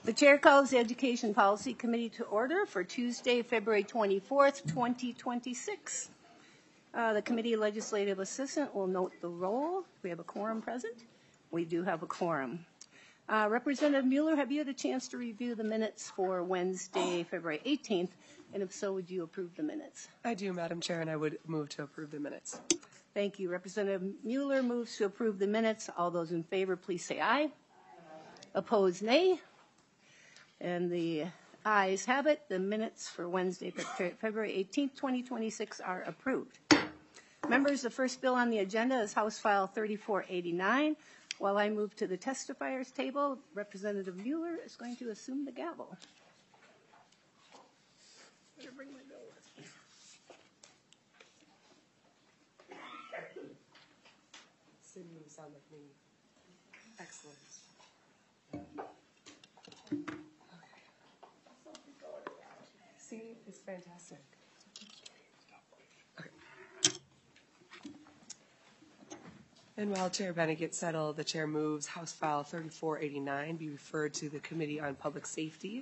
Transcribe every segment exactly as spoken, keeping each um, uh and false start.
The chair calls the Education Policy Committee to order for Tuesday, February twenty-fourth, twenty twenty-six. Uh, the committee legislative assistant will note the roll. We have a quorum present. We do have a quorum. Uh, Representative Mueller, have you had a chance to review the minutes for Wednesday, February eighteenth? And if so, would you approve the minutes? I do, Madam Chair, and I would move to approve the minutes. Thank you. Representative Mueller moves to approve the minutes. All those in favor, please say aye. Opposed, nay. And the ayes have it. The minutes for Wednesday, February eighteenth, twenty twenty-six are approved. Members, the first bill on the agenda is House File thirty-four eighty-nine. While I move to the testifiers table, Representative Mueller is going to assume the gavel. Better bring my bill with me. Sydney, you sound like me. Excellent. See, it's fantastic. Okay. And while Chair Bennett gets settled, the chair moves House File thirty-four eighty-nine be referred to the Committee on Public Safety.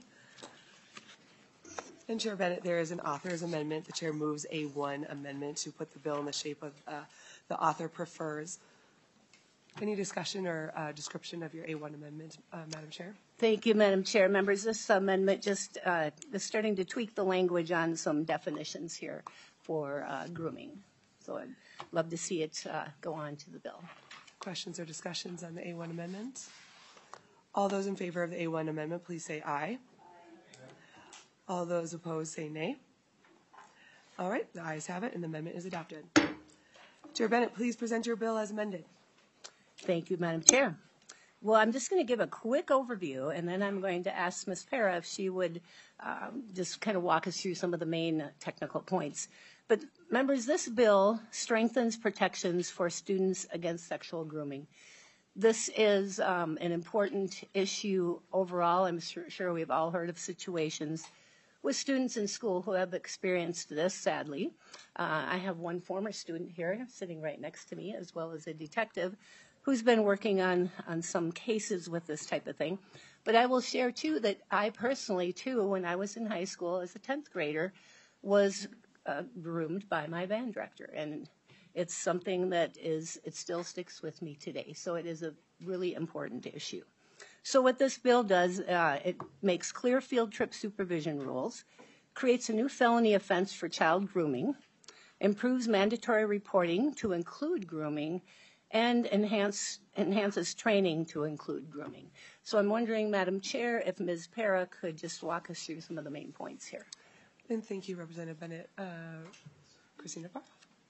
And Chair Bennett, there is an author's amendment. The chair moves A one amendment to put the bill in the shape of uh, the author prefers. Any discussion or uh, description of your A one amendment, uh, Madam Chair? Thank you, Madam Chair. Members, this amendment just uh, is starting to tweak the language on some definitions here for uh, grooming. So I'd love to see it uh, go on to the bill. Questions or discussions on the A one amendment? All those in favor of the A one amendment, please say aye. All those opposed say nay. All right, the ayes have it, and the amendment is adopted. Chair Bennett, please present your bill as amended. Thank you, Madam Chair. Well, I'm just going to give a quick overview, and then I'm going to ask Miz Para if she would um, just kind of walk us through some of the main technical points. But members, this bill strengthens protections for students against sexual grooming. This is um, an important issue overall. I'm sure, sure we've all heard of situations with students in school who have experienced this, sadly. Uh, I have one former student here sitting right next to me, as well as a detective, who's been working on, on some cases with this type of thing. But I will share, too, that I personally, too, when I was in high school as a tenth grader, was uh, groomed by my band director. And it's something that is, it still sticks with me today. So it is a really important issue. So what this bill does, uh, it makes clear field trip supervision rules, creates a new felony offense for child grooming, improves mandatory reporting to include grooming, and enhance, enhances training to include grooming. So I'm wondering, Madam Chair, if Miz Para could just walk us through some of the main points here. And thank you, Representative Bennett. Uh, Christina Parr.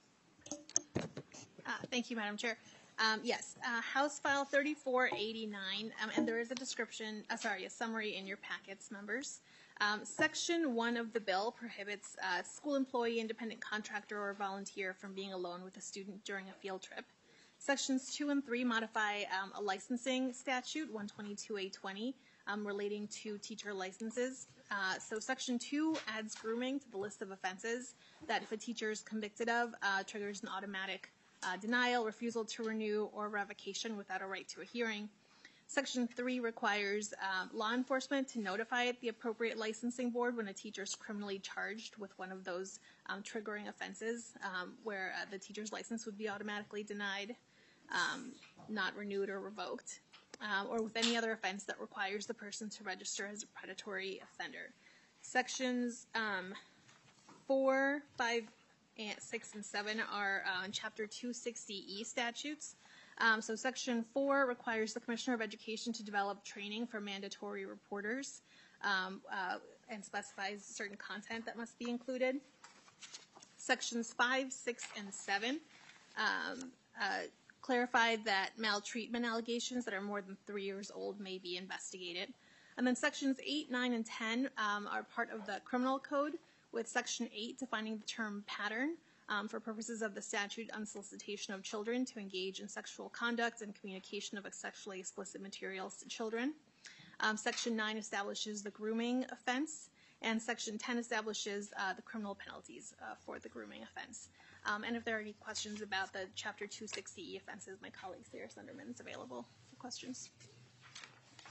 Uh, thank you, Madam Chair. Um, yes, uh, House File thirty-four eighty-nine, um, and there is a description, uh, sorry, a summary in your packets, members. Um, Section one of the bill prohibits a school employee, independent contractor, or volunteer from being alone with a student during a field trip. Sections two and three modify um, a licensing statute, one twenty-two A twenty, um, relating to teacher licenses. Uh, so Section two adds grooming to the list of offenses that if a teacher is convicted of, uh, triggers an automatic uh, denial, refusal to renew, or revocation without a right to a hearing. Section three requires um, law enforcement to notify the appropriate licensing board when a teacher is criminally charged with one of those um, triggering offenses, um, where uh, the teacher's license would be automatically denied, um, not renewed or revoked, um, or with any other offense that requires the person to register as a predatory offender. Sections um, four, five, and six, and seven are uh, in Chapter two sixty E statutes. Um, so Section four requires the Commissioner of Education to develop training for mandatory reporters um, uh, and specifies certain content that must be included. Sections five, six, and seven um, uh, clarified that maltreatment allegations that are more than three years old may be investigated. And then Sections eight, nine, and ten um, are part of the criminal code, with Section eight defining the term pattern um, for purposes of the statute on solicitation of children to engage in sexual conduct and communication of sexually explicit materials to children. Um, Section nine establishes the grooming offense, and Section ten establishes uh, the criminal penalties uh, for the grooming offense. Um, and if there are any questions about the Chapter two sixty E offenses, my colleague Sarah Sunderman is available for questions.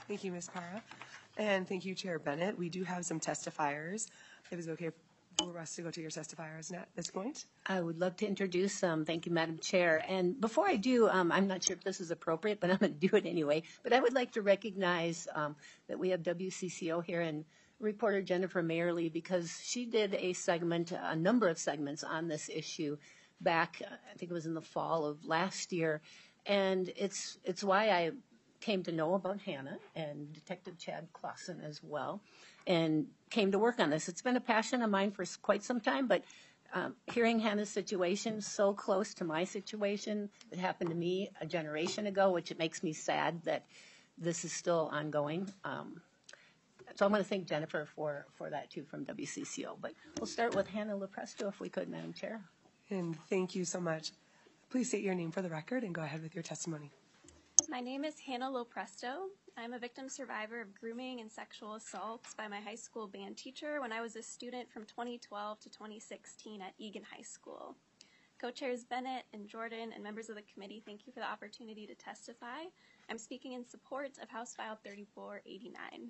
Thank you, Miz Para. And thank you, Chair Bennett. We do have some testifiers. If it's okay for us to go to your testifiers at this point. I would love to introduce them. Thank you, Madam Chair. And before I do, um, I'm not sure if this is appropriate, but I'm going to do it anyway. But I would like to recognize um, that we have W C C O here and reporter Jennifer Mayerly, because she did a segment, a number of segments on this issue back, uh, I think it was in the fall of last year. And it's it's why I came to know about Hannah and Detective Chad Clausen as well, and came to work on this. It's been a passion of mine for quite some time, but um, hearing Hannah's situation so close to my situation, it happened to me a generation ago, which it makes me sad that this is still ongoing. Um, so I want to thank Jennifer for, for that too from W C C O. But we'll start with Hannah Lopresto if we could, Madam Chair. And thank you so much. Please state your name for the record and go ahead with your testimony. My name is Hannah Lopresto. I'm a victim survivor of grooming and sexual assaults by my high school band teacher when I was a student from twenty twelve to twenty sixteen at Egan High School. Co-chairs Bennett and Jordan and members of the committee, thank you for the opportunity to testify. I'm speaking in support of House File thirty-four eighty-nine.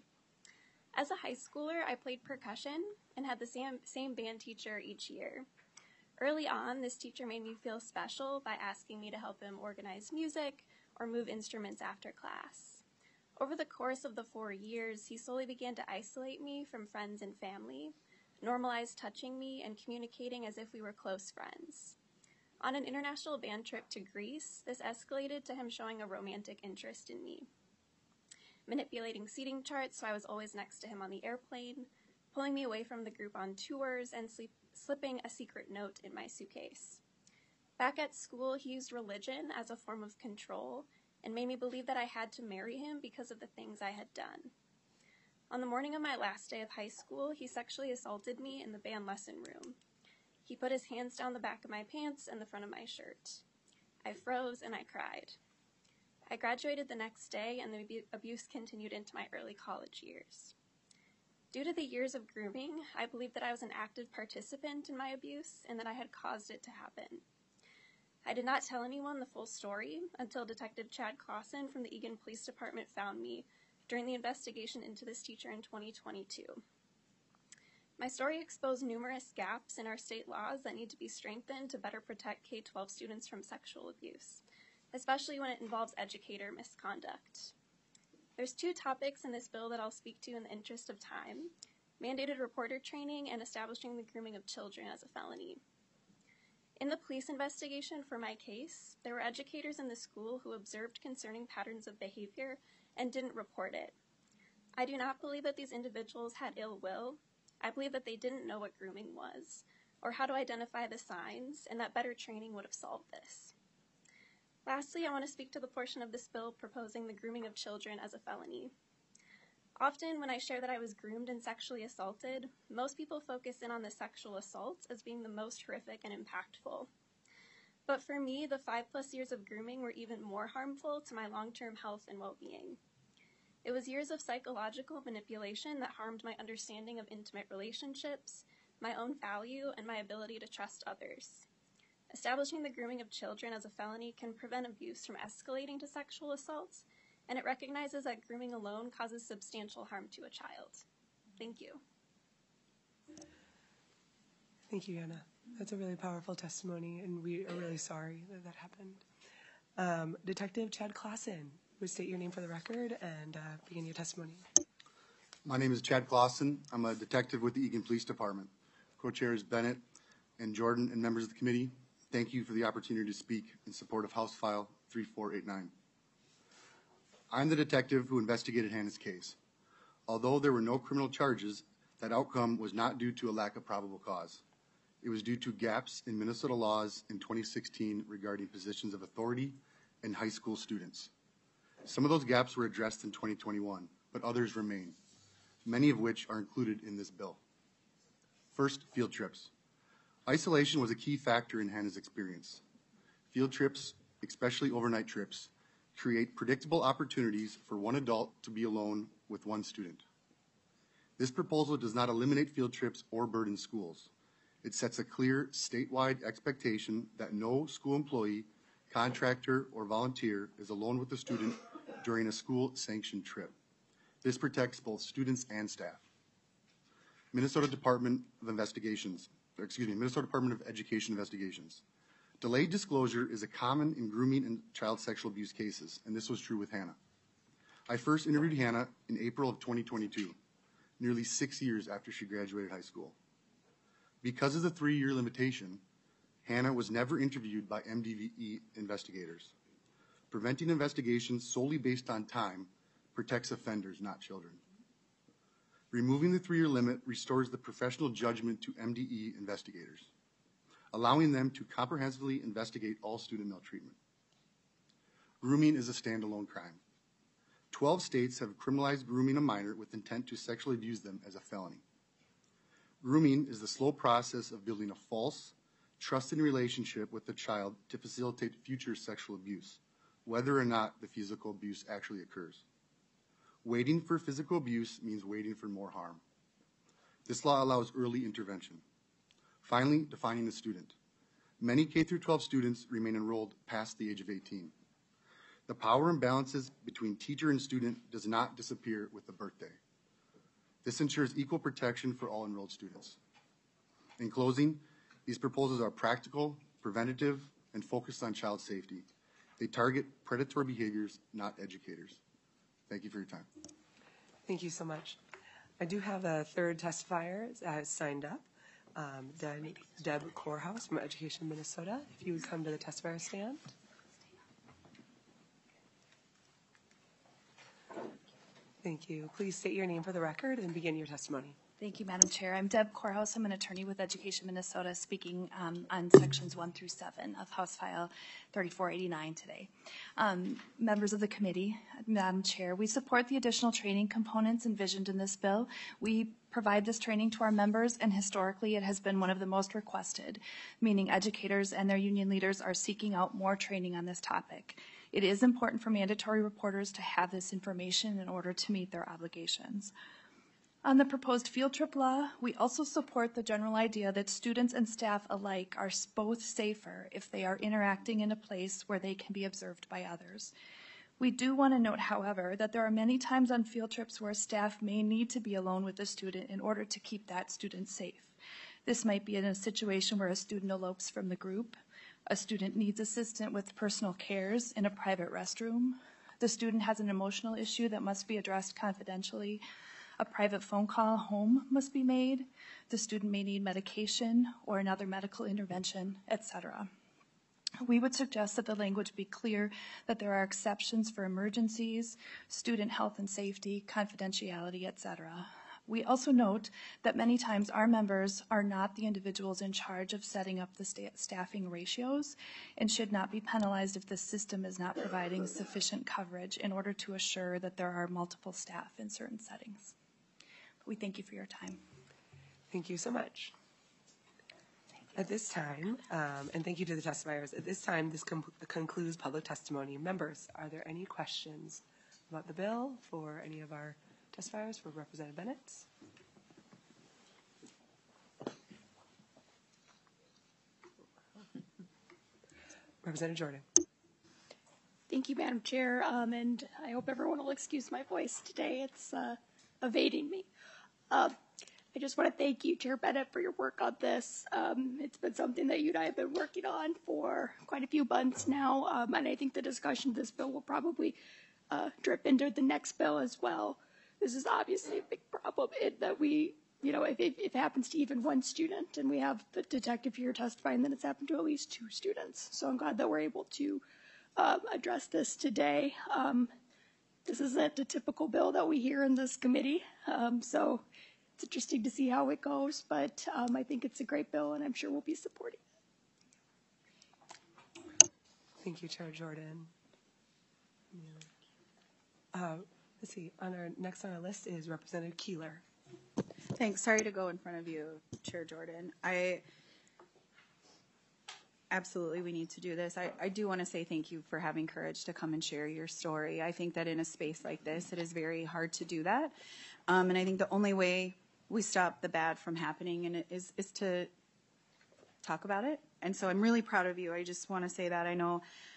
As a high schooler, I played percussion and had the same, same band teacher each year. Early on, this teacher made me feel special by asking me to help him organize music or move instruments after class. Over the course of the four years, he slowly began to isolate me from friends and family, normalize touching me and communicating as if we were close friends. On an international band trip to Greece, this escalated to him showing a romantic interest in me, manipulating seating charts so I was always next to him on the airplane, pulling me away from the group on tours, and sleep, slipping a secret note in my suitcase. Back at school, he used religion as a form of control and made me believe that I had to marry him because of the things I had done. On the morning of my last day of high school, he sexually assaulted me in the band lesson room. He put his hands down the back of my pants and the front of my shirt. I froze and I cried. I graduated the next day, and the abuse continued into my early college years. Due to the years of grooming, I believed that I was an active participant in my abuse and that I had caused it to happen. I did not tell anyone the full story until Detective Chad Clausen from the Egan Police Department found me during the investigation into this teacher in twenty twenty-two. My story exposed numerous gaps in our state laws that need to be strengthened to better protect K twelve students from sexual abuse, especially when it involves educator misconduct. There's two topics in this bill that I'll speak to in the interest of time: mandated reporter training and establishing the grooming of children as a felony. In the police investigation for my case, there were educators in the school who observed concerning patterns of behavior and didn't report it. I do not believe that these individuals had ill will. I believe that they didn't know what grooming was, or how to identify the signs, and that better training would have solved this. Lastly, I want to speak to the portion of this bill proposing the grooming of children as a felony. Often, when I share that I was groomed and sexually assaulted, most people focus in on the sexual assaults as being the most horrific and impactful. But for me, the five plus years of grooming were even more harmful to my long-term health and well-being. It was years of psychological manipulation that harmed my understanding of intimate relationships, my own value, and my ability to trust others. Establishing the grooming of children as a felony can prevent abuse from escalating to sexual assaults, and it recognizes that grooming alone causes substantial harm to a child. Thank you. Thank you, Anna. That's a really powerful testimony, and we are really sorry that that happened. Um, Detective Chad Clausen, would state your name for the record and uh, begin your testimony. My name is Chad Clausen. I'm a detective with the Egan Police Department. Co-chairs Bennett and Jordan and members of the committee, thank you for the opportunity to speak in support of House File thirty-four eighty-nine. I'm the detective who investigated Hannah's case. Although there were no criminal charges, that outcome was not due to a lack of probable cause. It was due to gaps in Minnesota laws in twenty sixteen regarding positions of authority in high school students. Some of those gaps were addressed in twenty twenty-one, but others remain, many of which are included in this bill. First, field trips. Isolation was a key factor in Hannah's experience. Field trips, especially overnight trips, create predictable opportunities for one adult to be alone with one student. This proposal does not eliminate field trips or burden schools. It sets a clear statewide expectation that no school employee, contractor, or volunteer is alone with the student during a school-sanctioned trip. This protects both students and staff. Minnesota Department of Investigations, or excuse me, Minnesota Department of Education investigations. Delayed disclosure is a common in grooming and child sexual abuse cases, and this was true with Hannah. I first interviewed Hannah in April of twenty twenty-two, nearly six years after she graduated high school. Because of the three-year limitation, Hannah was never interviewed by M D V E investigators. Preventing investigations solely based on time protects offenders, not children. Removing the three-year limit restores the professional judgment to M D E investigators, allowing them to comprehensively investigate all student maltreatment. Grooming is a standalone crime. Twelve states have criminalized grooming a minor with intent to sexually abuse them as a felony. Grooming is the slow process of building a false, trusting relationship with the child to facilitate future sexual abuse, whether or not the physical abuse actually occurs. Waiting for physical abuse means waiting for more harm. This law allows early intervention. Finally, defining the student. Many K through twelve students remain enrolled past the age of eighteen. The power imbalances between teacher and student does not disappear with the birthday. This ensures equal protection for all enrolled students. In closing, these proposals are practical, preventative, and focused on child safety. They target predatory behaviors, not educators. Thank you for your time. Thank you so much. I do have a third testifier uh, signed up, um, Deb, Deb Corehouse from Education Minnesota. If you would come to the testifier stand. Thank you. Please state your name for the record and begin your testimony. Thank you, Madam Chair. I'm Deb Corehouse. I'm an attorney with Education Minnesota, speaking um, on sections one through seven of House File thirty-four eighty-nine today. Um, members of the committee, Madam Chair, we support the additional training components envisioned in this bill. We provide this training to our members, and historically it has been one of the most requested, meaning educators and their union leaders are seeking out more training on this topic. It is important for mandatory reporters to have this information in order to meet their obligations. On the proposed field trip law, we also support the general idea that students and staff alike are both safer if they are interacting in a place where they can be observed by others. We do want to note, however, that there are many times on field trips where staff may need to be alone with the student in order to keep that student safe. This might be in a situation where a student elopes from the group, a student needs assistance with personal cares in a private restroom, the student has an emotional issue that must be addressed confidentially, a private phone call home must be made, the student may need medication or another medical intervention, et cetera. We would suggest that the language be clear that there are exceptions for emergencies, student health and safety, confidentiality, et cetera. We also note that many times our members are not the individuals in charge of setting up the sta- staffing ratios and should not be penalized if the system is not providing sufficient coverage in order to assure that there are multiple staff in certain settings. We thank you for your time. Thank you so much. At this time, um, and thank you to the testifiers, at this time this com- concludes public testimony. Members, are there any questions about the bill for any of our testifiers? For Representative Bennett? Representative Jordan. Thank you, Madam Chair, um, and I hope everyone will excuse my voice today. It's uh, evading me. Uh, I just want to thank you, Chair Bennett, for your work on this. Um, it's been something that you and I have been working on for quite a few months now, um, and I think the discussion of this bill will probably uh, drip into the next bill as well. This is obviously a big problem in that we, you know, if, if, if it happens to even one student, and we have the detective here testifying that it's happened to at least two students. So I'm glad that we're able to um, address this today. Um, this isn't a typical bill that we hear in this committee, um, so it's interesting to see how it goes, but um, I think it's a great bill, and I'm sure we'll be supporting it. Thank you, Chair Jordan. Uh, let's see, on our next on our list is Representative Keeler. Thanks. Sorry to go in front of you, Chair Jordan. I absolutely, we need to do this. I, I do want to say thank you for having courage to come and share your story. I think that in a space like this, it is very hard to do that. Um, and I think the only way we stop the bad from happening and it is, is to talk about it. And so I'm really proud of you. I just want to say that. I know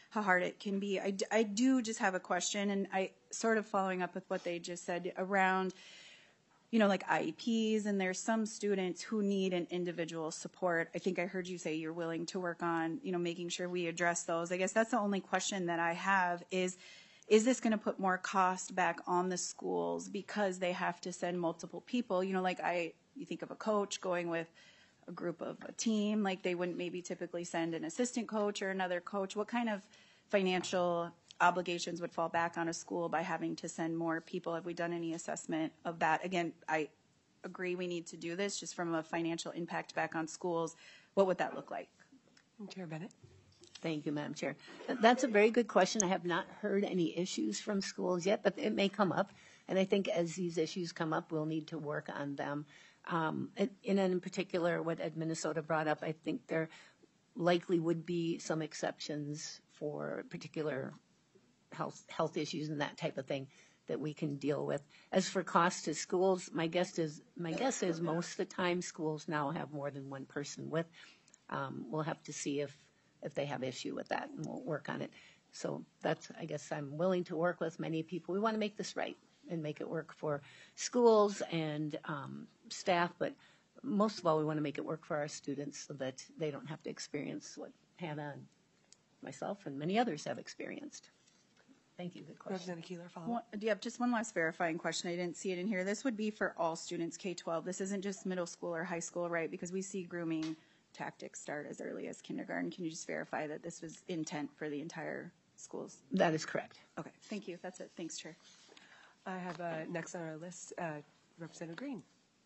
how hard it can be. I, d- I do just have a question, and I sort of following up with what they just said around, you know, like I E Ps, and there's some students who need an individual support. I think I heard you say you're willing to work on, you know, making sure we address those. I guess that's the only question that I have is, is this going to put more cost back on the schools because they have to send multiple people? You know, like I, you think of a coach going with a group of a team, like they wouldn't maybe typically send an assistant coach or another coach. What kind of financial obligations would fall back on a school by having to send more people? Have we done any assessment of that? Again, I agree we need to do this just from a financial impact back on schools. What would that look like? Chair Bennett. Thank you, Madam Chair. That's a very good question. I have not heard any issues from schools yet, but it may come up. And I think as these issues come up, we'll need to work on them. Um, and in particular, what Ed Minnesota brought up, I think there likely would be some exceptions for particular health health issues and that type of thing that we can deal with. As for cost to schools, my guess is my guess is most of the time schools now have more than one person with. Um, we'll have to see if if they have issue with that, and we'll work on it. So that's, I guess, I'm willing to work with many people. We want to make this right and make it work for schools and um, staff, but most of all, we want to make it work for our students so that they don't have to experience what Hannah and myself and many others have experienced. Thank you. Good question. Representative Keeler, follow One, up. do you have just one last verifying question? I didn't see it in here. This would be for all students K twelve. This isn't just middle school or high school, right? Because we see grooming tactics start as early as kindergarten. Can you just verify that this was intent for the entire schools? That is correct. Okay, thank you. That's it. Thanks, Chair. I have uh, next on our list, uh, Representative Green.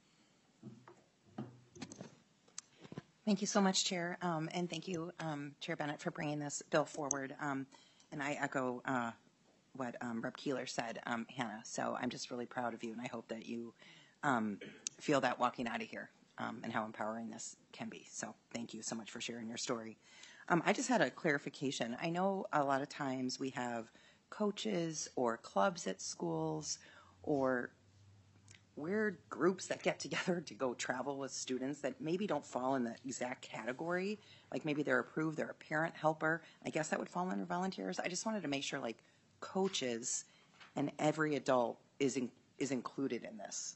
Thank you so much, Chair, um, and thank you, um, Chair Bennett, for bringing this bill forward. Um, and I echo uh, what um, Rep Keeler said, um, Hannah. So I'm just really proud of you, and I hope that you um, feel that walking out of here um, and how empowering this can be. So thank you so much for sharing your story. Um, I just had a clarification. I know a lot of times we have coaches or clubs at schools or weird groups that get together to go travel with students that maybe don't fall in the exact category. Like maybe they're approved, they're a parent helper. I guess that would fall under volunteers. I just wanted to make sure like coaches and every adult is in, is included in this.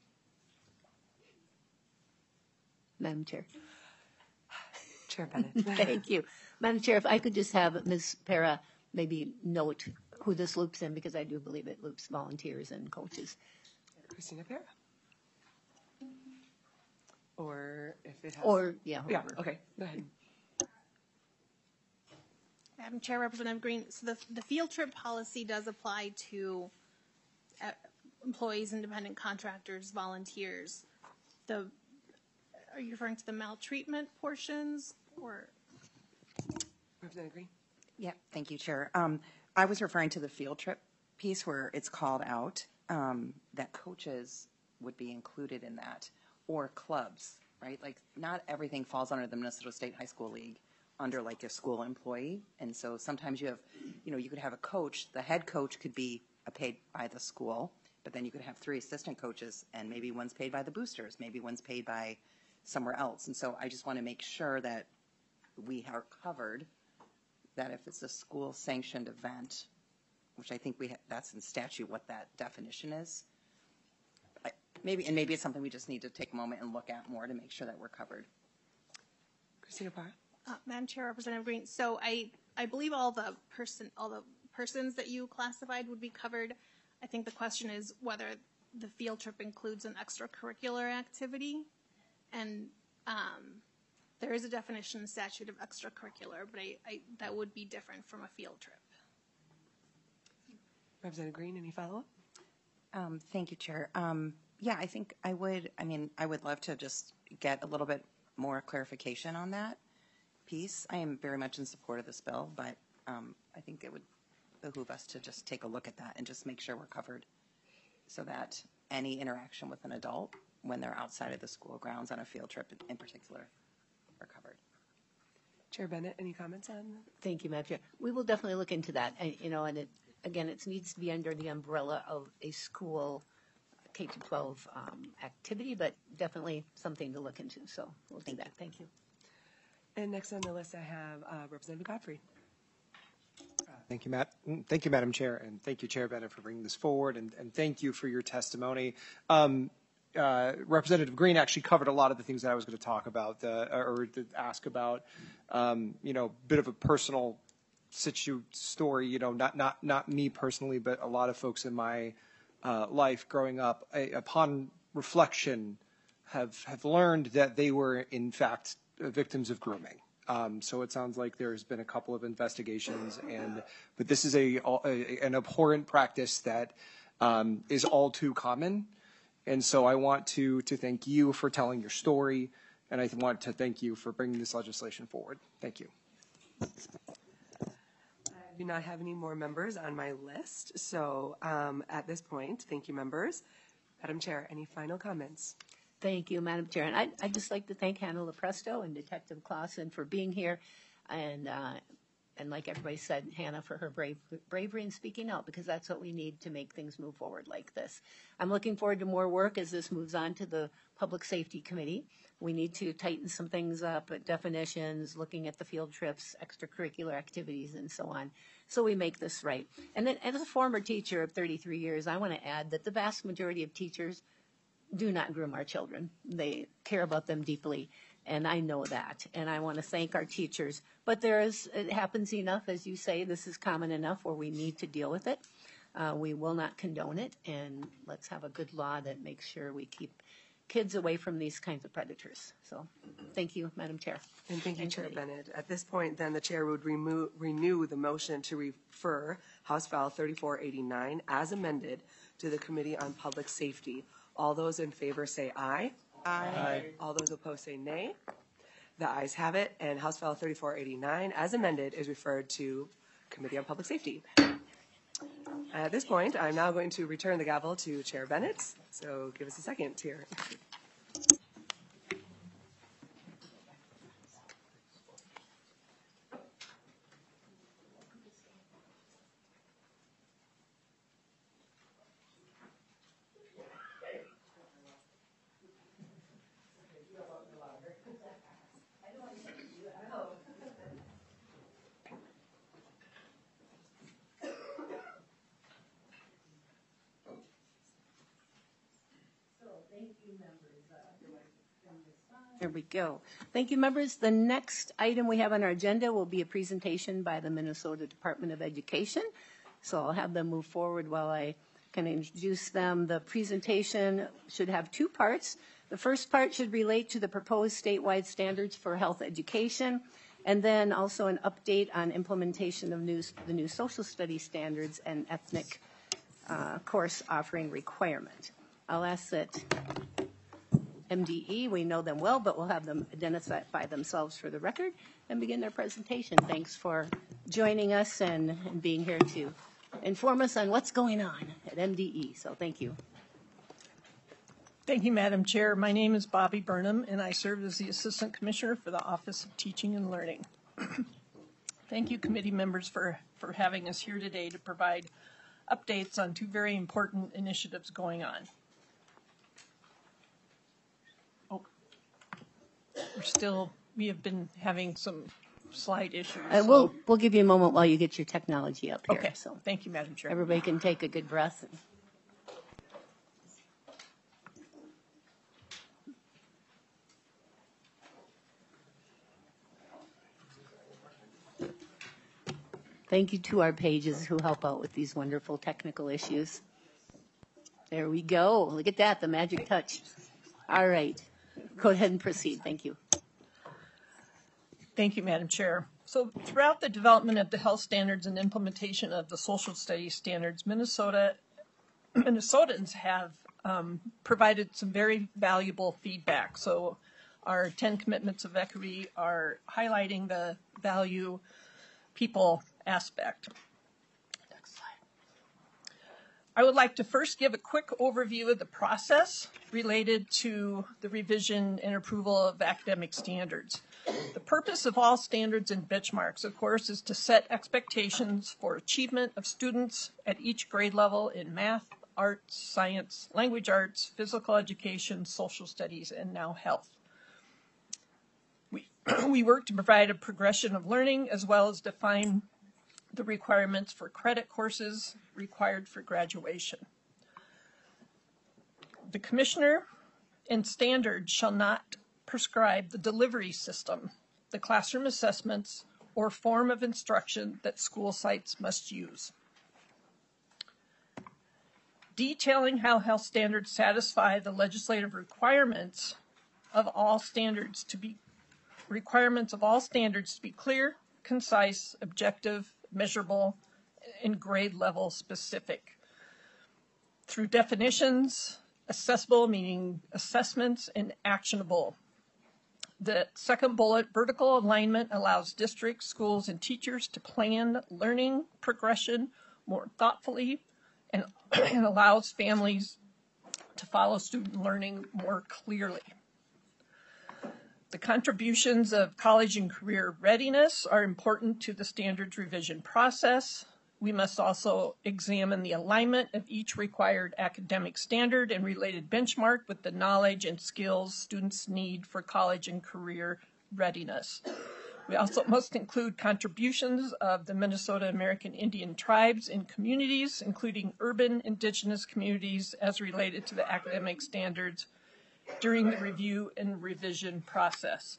Madam Chair. Chair Bennett. Thank you. Madam Chair, if I could just have Miz Para maybe note who this loops in, because I do believe it loops volunteers and coaches. Christina Para. Or if it has. Or, yeah, Yeah, whoever. okay, go ahead. Madam Chair, Representative Green, so the, the field trip policy does apply to uh, employees, independent contractors, volunteers. The, are you referring to the maltreatment portions or? Representative Green. Yeah, thank you, Chair. Um, I was referring to the field trip piece where it's called out um, that coaches would be included in that, or clubs, right? Like not everything falls under the Minnesota State High School League under like a school employee. And so sometimes you have, you know, you could have a coach, the head coach could be paid by the school, but then you could have three assistant coaches and maybe one's paid by the boosters, maybe one's paid by somewhere else. And so I just want to make sure that we are covered, that if it's a school sanctioned event, which I think we ha- that's in statute what that definition is. I, maybe and maybe it's something we just need to take a moment and look at more to make sure that we're covered. Christina Para. Uh, Madam Chair, Representative Green, so I, I believe all the person, all the persons that you classified would be covered. I think the question is whether the field trip includes an extracurricular activity. And um, there is a definition in statute of extracurricular, but I, I, that would be different from a field trip. Representative Green, any follow-up? Um, thank you, Chair. Um, yeah, I think I would. I mean, I would love to just get a little bit more clarification on that piece. I am very much in support of this bill, but um, I think it would behoove us to just take a look at that and just make sure we're covered, so that any interaction with an adult when they're outside of the school grounds on a field trip in, in particular are covered. Chair Bennett, any comments on? Thank you, Madam Chair. We will definitely look into that. And, you know, and it, again, it needs to be under the umbrella of a school K through twelve um, activity, but definitely something to look into. So we'll do that. Thank you. And next on the list, I have uh, Representative Godfrey. Thank you, Matt. Thank you, Madam Chair, and thank you, Chair Bennett, for bringing this forward, and, and thank you for your testimony. Um, uh, Representative Green actually covered a lot of the things that I was going to talk about uh, or to ask about. Um, you know, bit of a personal situ story. You know, not not not me personally, but a lot of folks in my uh, life growing up. I, upon reflection, have have learned that they were in fact victims of grooming. Um, so it sounds like there's been a couple of investigations, and but this is a, a an abhorrent practice that um, is all too common. And so I want to to thank you for telling your story, and I want to thank you for bringing this legislation forward. Thank you. I do not have any more members on my list, so um, at this point, thank you, members. Madam Chair, any final comments? Thank you, Madam Chair. And I'd, I'd just like to thank Hannah Lepresto and Detective Clausen for being here. And, uh, and like everybody said, Hannah for her brave, bravery in speaking out, because that's what we need to make things move forward like this. I'm looking forward to more work as this moves on to the Public Safety Committee. We need to tighten some things up, definitions, looking at the field trips, extracurricular activities, and so on, so we make this right. And then as a former teacher of thirty-three years, I want to add that the vast majority of teachers do not groom our children. They care about them deeply, and I know that, and I want to thank our teachers. But there is, it happens enough, as you say, this is common enough where we need to deal with it. Uh, we will not condone it, and let's have a good law that makes sure we keep kids away from these kinds of predators. So thank you, Madam Chair. And thank you, Chair Bennett. At this point, then, the Chair would remove, renew the motion to refer House File thirty-four eighty-nine as amended to the Committee on Public Safety. All those in favor say aye. Aye. Aye. All those opposed say nay. The ayes have it, and House File thirty-four eighty-nine, as amended, is referred to Committee on Public Safety. At this point, I'm now going to return the gavel to Chair Bennett. So give us a second here. There we go. Thank you, members. The next item we have on our agenda will be a presentation by the Minnesota Department of Education. So I'll have them move forward while I can introduce them. The presentation should have two parts. The first part should relate to the proposed statewide standards for health education, and then also an update on implementation of new, the new social studies standards and ethnic uh, course offering requirement. I'll ask that M D E, we know them well, but we'll have them identify themselves for the record and begin their presentation. Thanks for joining us and, and being here to inform us on what's going on at M D E. So thank you. Thank you, Madam Chair. My name is Bobby Burnham, and I serve as the Assistant Commissioner for the Office of Teaching and Learning. Thank you, committee members, for, for having us here today to provide updates on two very important initiatives going on. Oh, we're still, we have been having some slight issues. Uh, so. we'll, we'll give you a moment while you get your technology up here. Okay, so thank you, Madam Chair. Everybody can take a good breath. And thank you to our pages who help out with these wonderful technical issues. There we go. Look at that, the magic touch. All right. Go ahead and proceed. Thank you. Thank you, Madam Chair. So throughout the development of the health standards and implementation of the social studies standards, Minnesota, Minnesotans have um, provided some very valuable feedback. So our ten commitments of equity are highlighting the value people aspect. Next slide. I would like to first give a quick overview of the process related to the revision and approval of academic standards. The purpose of all standards and benchmarks, of course, is to set expectations for achievement of students at each grade level in math, arts, science, language arts, physical education, social studies, and now health. We, we work to provide a progression of learning as well as define the requirements for credit courses required for graduation. The commissioner and standards shall not prescribe the delivery system, the classroom assessments, or form of instruction that school sites must use. Detailing how health standards satisfy the legislative requirements of all standards to be requirements of all standards to be clear, concise, objective, measurable, and grade level specific. Through definitions, accessible meaning assessments, and actionable. The second bullet, vertical alignment, allows districts, schools, and teachers to plan learning progression more thoughtfully and, and allows families to follow student learning more clearly. The contributions of college and career readiness are important to the standards revision process. We must also examine the alignment of each required academic standard and related benchmark with the knowledge and skills students need for college and career readiness. We also must include contributions of the Minnesota American Indian tribes and communities, including urban indigenous communities, as related to the academic standards during the review and revision process.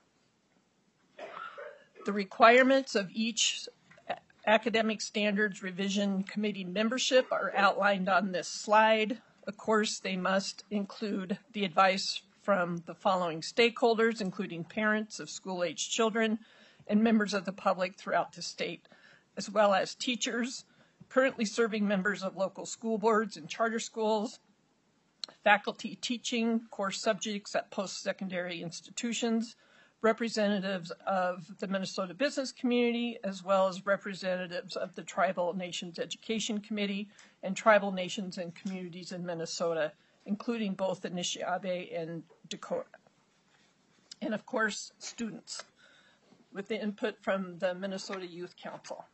The requirements of each academic standards revision committee membership are outlined on this slide. Of course, they must include the advice from the following stakeholders, including parents of school-aged children and members of the public throughout the state, as well as teachers, currently serving members of local school boards and charter schools, faculty teaching core subjects at post-secondary institutions, representatives of the Minnesota business community, as well as representatives of the Tribal Nations Education Committee and Tribal Nations and Communities in Minnesota, including both Anishinaabe and Dakota. And of course, students, with the input from the Minnesota Youth Council.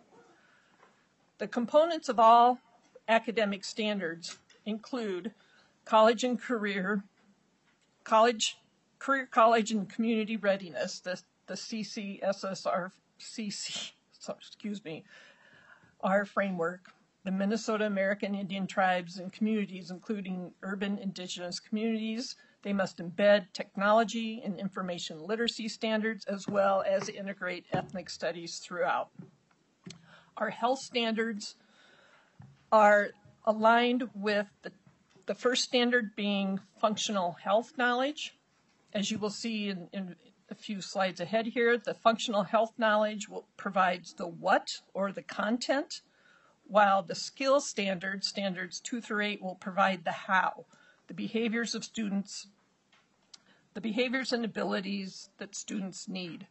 The components of all academic standards include college and career, college, career college and community readiness, the, the C C S S R, C C, so, excuse me, our framework, the Minnesota American Indian tribes and communities, including urban indigenous communities. They must embed technology and information literacy standards, as well as integrate ethnic studies throughout. Our health standards are aligned with the, the first standard being functional health knowledge. As you will see in, in a few slides ahead here, the functional health knowledge will, provides the what or the content, while the skill standards, standards two through eight, will provide the how, the behaviors of students, the behaviors and abilities that students need.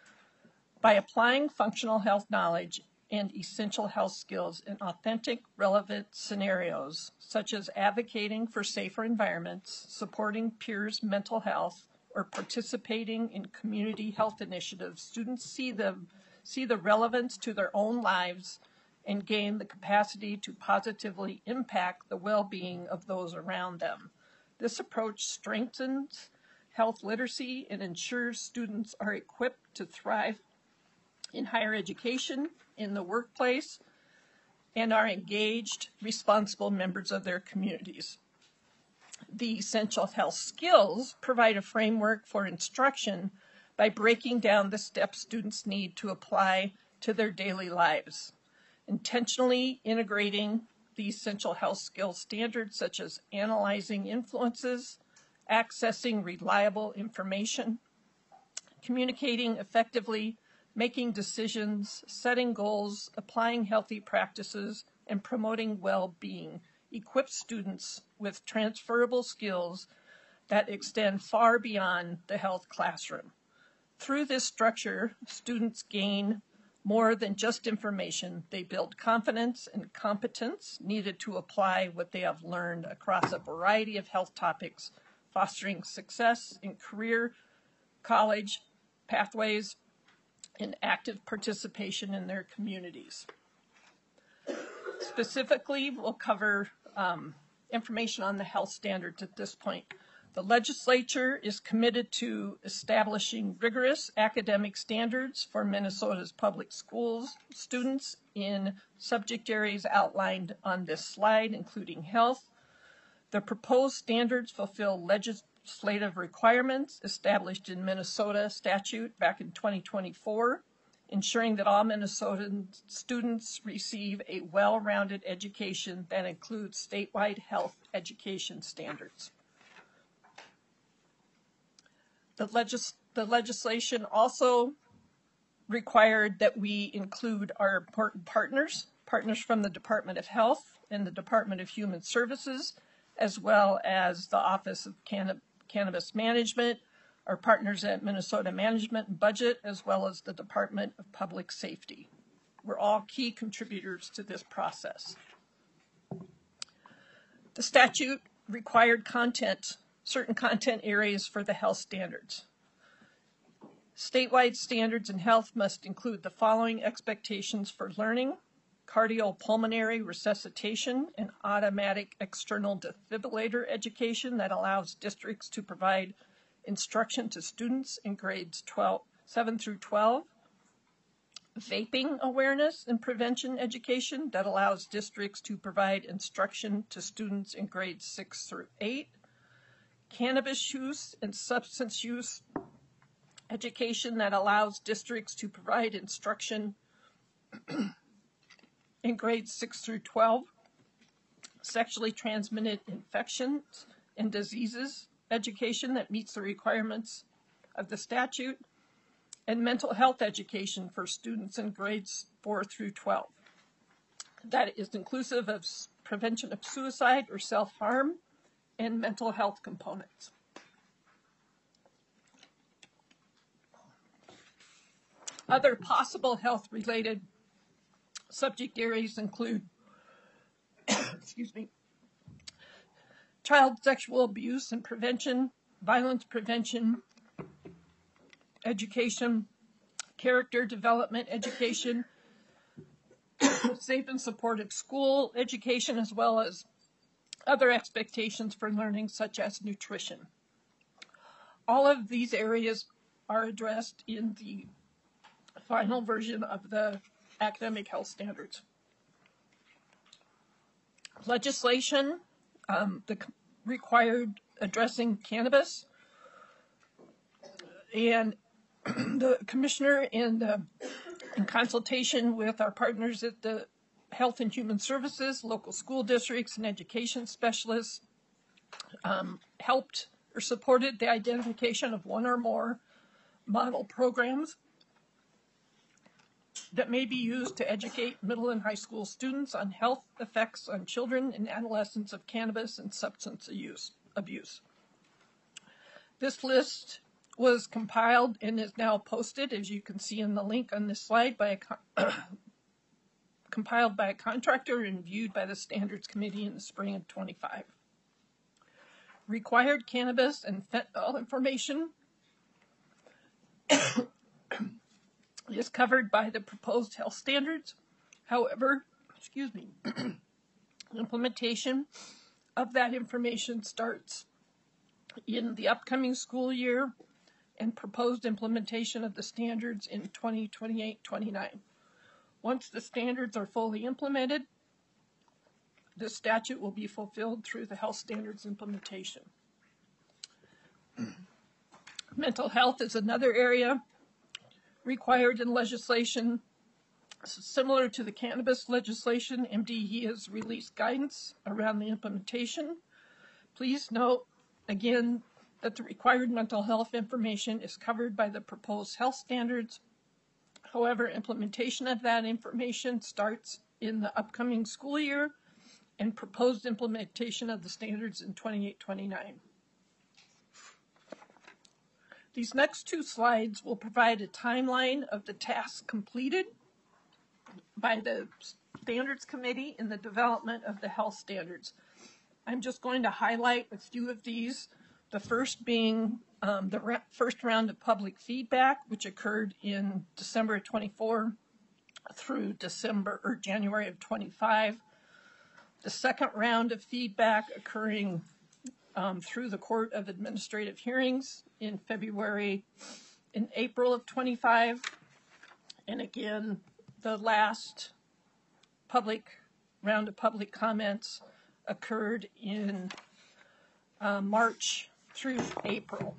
By applying functional health knowledge and essential health skills in authentic, relevant scenarios, such as advocating for safer environments, supporting peers' mental health, or participating in community health initiatives, students see them, see the relevance to their own lives and gain the capacity to positively impact the well-being of those around them. This approach strengthens health literacy and ensures students are equipped to thrive in higher education, in the workplace, and are engaged, responsible members of their communities. The essential health skills provide a framework for instruction by breaking down the steps students need to apply to their daily lives. Intentionally integrating the essential health skills standards, such as analyzing influences, accessing reliable information, communicating effectively, making decisions, setting goals, applying healthy practices, and promoting well-being, equips students with transferable skills that extend far beyond the health classroom. Through this structure, students gain more than just information. They build confidence and competence needed to apply what they have learned across a variety of health topics, fostering success in career, college, pathways, and active participation in their communities. Specifically, we'll cover um, information on the health standards at this point. The legislature is committed to establishing rigorous academic standards for Minnesota's public schools students in subject areas outlined on this slide, including health. The proposed standards fulfill legislative requirements established in Minnesota statute back in twenty twenty-four, ensuring that all Minnesotan students receive a well-rounded education that includes statewide health education standards. The, legis the legislation also required that we include our important partners, partners from the Department of Health and the Department of Human Services, as well as the Office of Canna Cannabis Management, our partners at Minnesota Management and Budget, as well as the Department of Public Safety. We're all key contributors to this process. The statute required content, certain content areas for the health standards. Statewide standards in health must include the following expectations for learning: cardiopulmonary resuscitation and automatic external defibrillator education that allows districts to provide instruction to students in grades twelve, seven through twelve, vaping awareness and prevention education that allows districts to provide instruction to students in grades six through eight, cannabis use and substance use education that allows districts to provide instruction in grades six through twelve, sexually transmitted infections and diseases education that meets the requirements of the statute, and mental health education for students in grades four through twelve. That is inclusive of prevention of suicide or self-harm and mental health components. Other possible health-related subject areas include, excuse me, child sexual abuse and prevention, violence prevention, education, character development education, safe and supportive school education, as well as other expectations for learning such as nutrition. All of these areas are addressed in the final version of the academic health standards. Legislation, um, the required addressing cannabis, and the commissioner in, the, in consultation with our partners at the Health and Human Services, local school districts, and education specialists um, helped or supported the identification of one or more model programs that may be used to educate middle and high school students on health effects on children and adolescents of cannabis and substance use, abuse. This list was compiled and is now posted, as you can see in the link on this slide, by a compiled by a contractor and viewed by the Standards Committee in the spring of twenty-five. Required cannabis and fentanyl information is covered by the proposed health standards. However, excuse me, implementation of that information starts in the upcoming school year, and proposed implementation of the standards in twenty twenty-eight twenty-nine. Once the standards are fully implemented, the statute will be fulfilled through the health standards implementation. Mental health is another area required in legislation. Similar to the cannabis legislation, M D E has released guidance around the implementation. Please note, again, that the required mental health information is covered by the proposed health standards. However, implementation of that information starts in the upcoming school year, and proposed implementation of the standards in twenty-eight twenty-nine. These next two slides will provide a timeline of the tasks completed by the Standards Committee in the development of the health standards. I'm just going to highlight a few of these. The first being um, the re- first round of public feedback, which occurred in December of twenty-four through December or January of twenty-five. The second round of feedback occurring um, through the Court of Administrative Hearings in February, in April of twenty-five. And again, the last public round of public comments occurred in uh, March through April.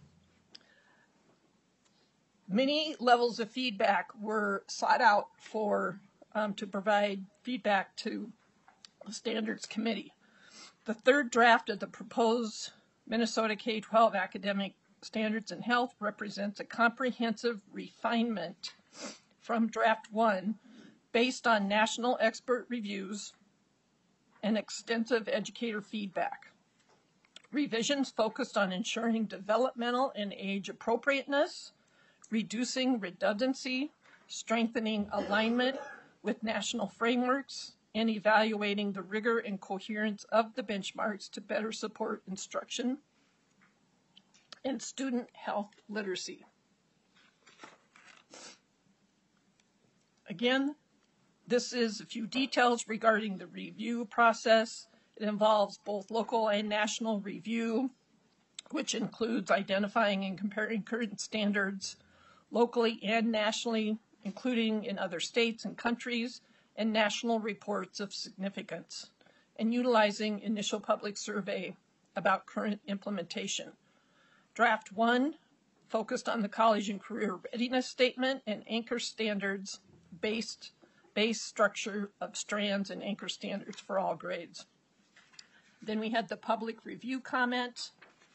Many levels of feedback were sought out for um, to provide feedback to the Standards Committee. The third draft of the proposed Minnesota K twelve Academic Standards in Health represents a comprehensive refinement from draft one based on national expert reviews and extensive educator feedback. Revisions focused on ensuring developmental and age appropriateness, reducing redundancy, strengthening alignment with national frameworks, and evaluating the rigor and coherence of the benchmarks to better support instruction and student health literacy. Again, this is a few details regarding the review process. It involves both local and national review, which includes identifying and comparing current standards locally and nationally, including in other states and countries, and national reports of significance, and utilizing initial public survey about current implementation. Draft one focused on the college and career readiness statement and anchor standards based base structure of strands and anchor standards for all grades. Then we had the public review comment.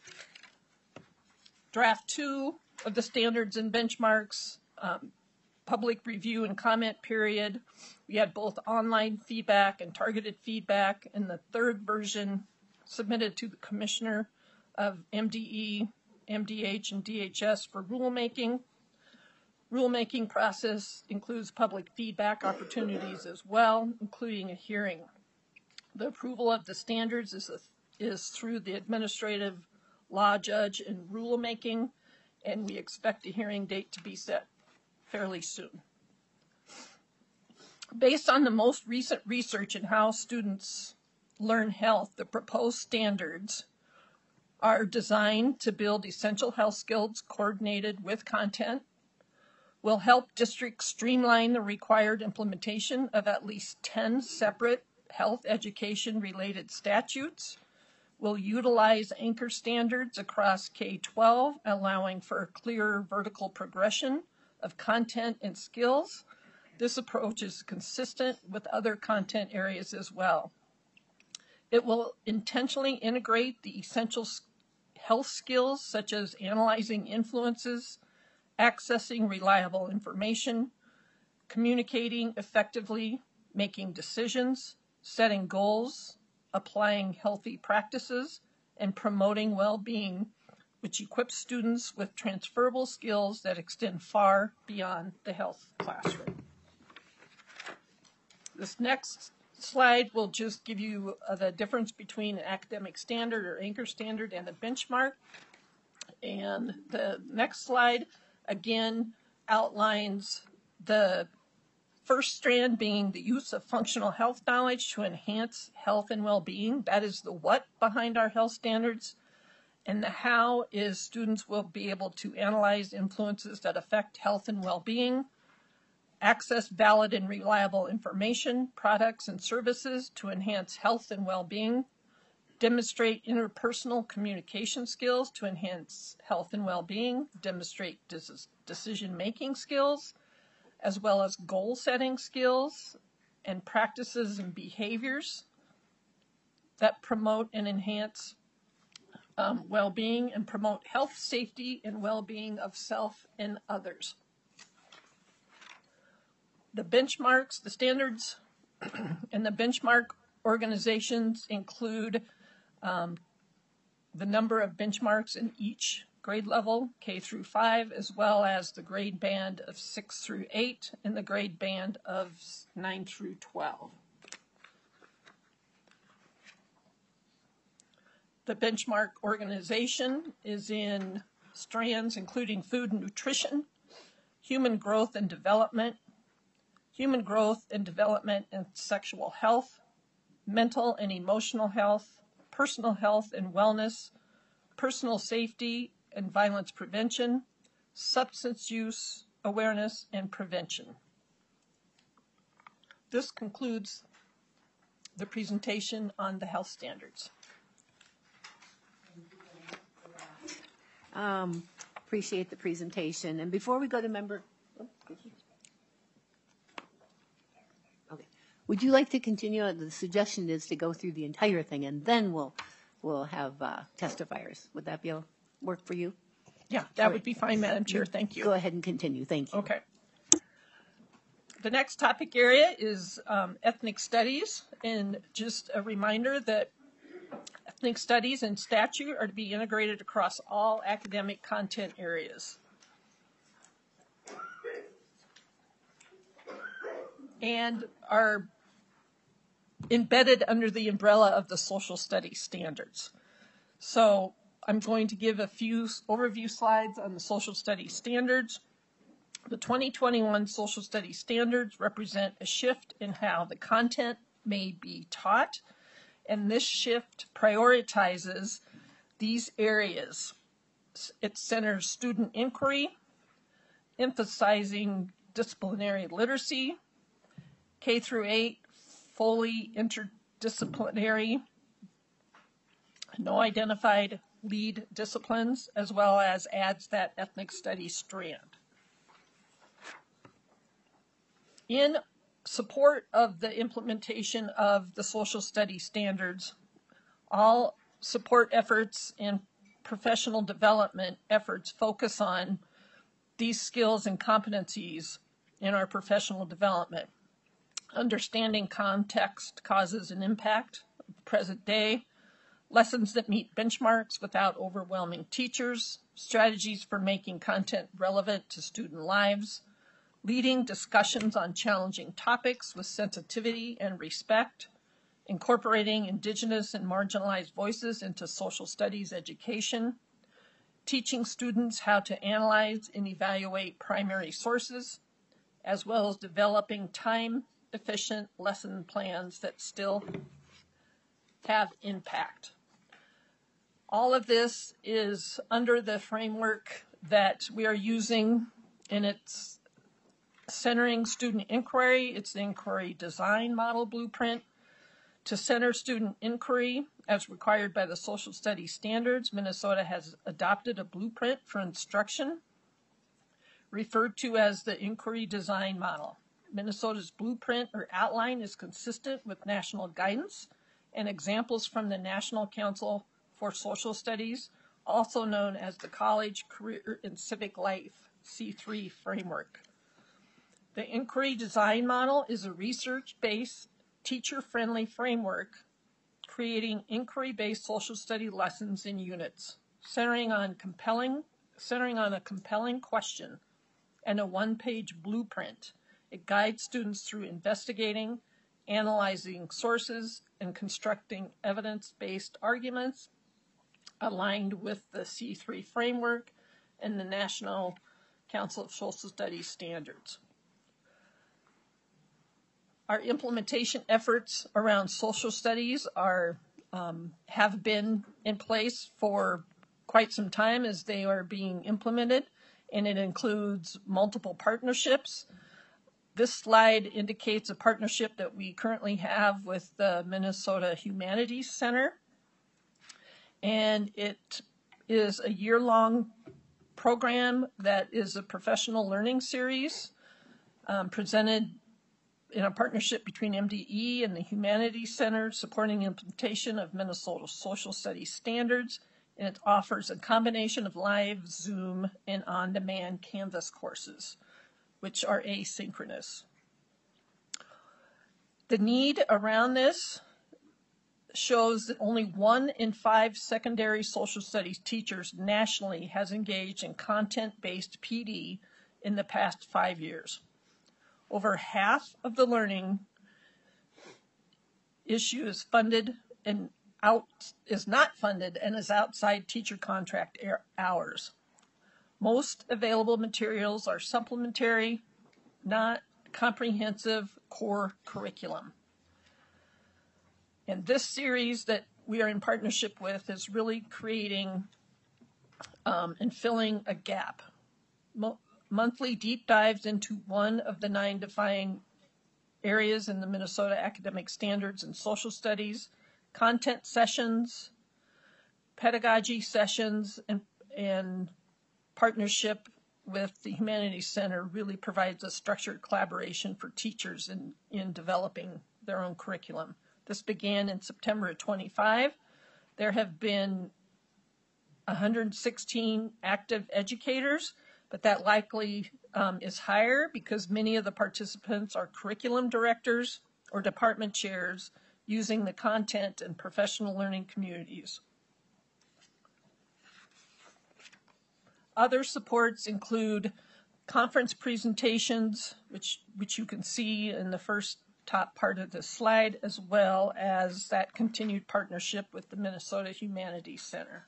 Draft two of the standards and benchmarks, um, public review and comment period. We had both online feedback and targeted feedback, and the third version submitted to the Commissioner of M D E, M D H, and D H S for rulemaking. Rulemaking process includes public feedback opportunities as well, including a hearing. The approval of the standards is, a, is through the administrative law judge and rulemaking, and we expect a hearing date to be set fairly soon. Based on the most recent research in how students learn health, the proposed standards are designed to build essential health skills coordinated with content, will help districts streamline the required implementation of at least ten separate health education related statutes, will utilize anchor standards across K twelve, allowing for a clearer vertical progression of content and skills. This approach is consistent with other content areas as well. It will intentionally integrate the essential health skills such as analyzing influences, accessing reliable information, communicating effectively, making decisions, setting goals, applying healthy practices, and promoting well-being, which equips students with transferable skills that extend far beyond the health classroom. This next slide will just give you uh, the difference between an academic standard or anchor standard and a benchmark. And the next slide, again, outlines the first strand being the use of functional health knowledge to enhance health and well-being. That is the what behind our health standards. And the how is students will be able to analyze influences that affect health and well-being, access valid and reliable information, products, and services to enhance health and well-being, demonstrate interpersonal communication skills to enhance health and well-being, demonstrate decision-making skills, as well as goal-setting skills and practices and behaviors that promote and enhance um, well-being and promote health, safety, and well-being of self and others. The benchmarks, the standards, and the benchmark organizations include um, the number of benchmarks in each grade level, K through five, as well as the grade band of six through eight and the grade band of nine through twelve. The benchmark organization is in strands including food and nutrition, human growth and development, human growth and development and sexual health, mental and emotional health, personal health and wellness, personal safety and violence prevention, substance use awareness and prevention. This concludes the presentation on the health standards. Um, appreciate the presentation. And before we go to member, oh, okay, would you like to continue? The suggestion is to go through the entire thing, and then we'll we'll have uh, testifiers. Would that be a, work for you? Yeah, that would be fine, Madam Chair. Thank you. Go ahead and continue. Thank you. Okay. The next topic area is um, ethnic studies, and just a reminder that ethnic studies and statute are to be integrated across all academic content areas. And are embedded under the umbrella of the social studies standards. So I'm going to give a few overview slides on the social studies standards. The twenty twenty-one social studies standards represent a shift in how the content may be taught, and this shift prioritizes these areas. It centers student inquiry, emphasizing disciplinary literacy, K through eight, fully interdisciplinary, no identified lead disciplines, as well as adds that ethnic studies strand. In support of the implementation of the social studies standards, all support efforts and professional development efforts focus on these skills and competencies in our professional development. Understanding context, causes, and impact of the present day, lessons that meet benchmarks without overwhelming teachers, strategies for making content relevant to student lives, leading discussions on challenging topics with sensitivity and respect, incorporating Indigenous and marginalized voices into social studies education, teaching students how to analyze and evaluate primary sources, as well as developing time-efficient lesson plans that still have impact. All of this is under the framework that we are using, and it's centering student inquiry. It's the inquiry design model blueprint. To center student inquiry, as required by the social studies standards, Minnesota has adopted a blueprint for instruction referred to as the inquiry design model. Minnesota's blueprint or outline is consistent with national guidance and examples from the National Council for Social Studies, also known as the College, Career, and Civic Life C three framework. The inquiry design model is a research-based, teacher-friendly framework creating inquiry-based social study lessons in units, centering on compelling, centering on a compelling question and a one-page blueprint. It guides students through investigating, analyzing sources, and constructing evidence-based arguments aligned with the C three framework and the National Council of Social Studies standards. Our implementation efforts around social studies are um, have been in place for quite some time as they are being implemented, and it includes multiple partnerships. This slide indicates a partnership that we currently have with the Minnesota Humanities Center, and it is a year-long program that is a professional learning series um, presented in a partnership between M D E and the Humanities Center, supporting the implementation of Minnesota social studies standards, and it offers a combination of live, Zoom, and on-demand Canvas courses, which are asynchronous. The need around this shows that only one in five secondary social studies teachers nationally has engaged in content-based P D in the past five years. Over half of the learning issue is funded and out is not funded and is outside teacher contract hours. Most available materials are supplementary, not comprehensive core curriculum. And this series that we are in partnership with is really creating um, and filling a gap. Mo- monthly deep dives into one of the nine defined areas in the Minnesota Academic Standards and Social Studies, content sessions, pedagogy sessions, and, and partnership with the Humanities Center really provides a structured collaboration for teachers in, in developing their own curriculum. This began in September of twenty-five. There have been one hundred sixteen active educators, but that likely um, is higher because many of the participants are curriculum directors or department chairs using the content and professional learning communities. Other supports include conference presentations, which, which you can see in the first top part of the slide, as well as that continued partnership with the Minnesota Humanities Center.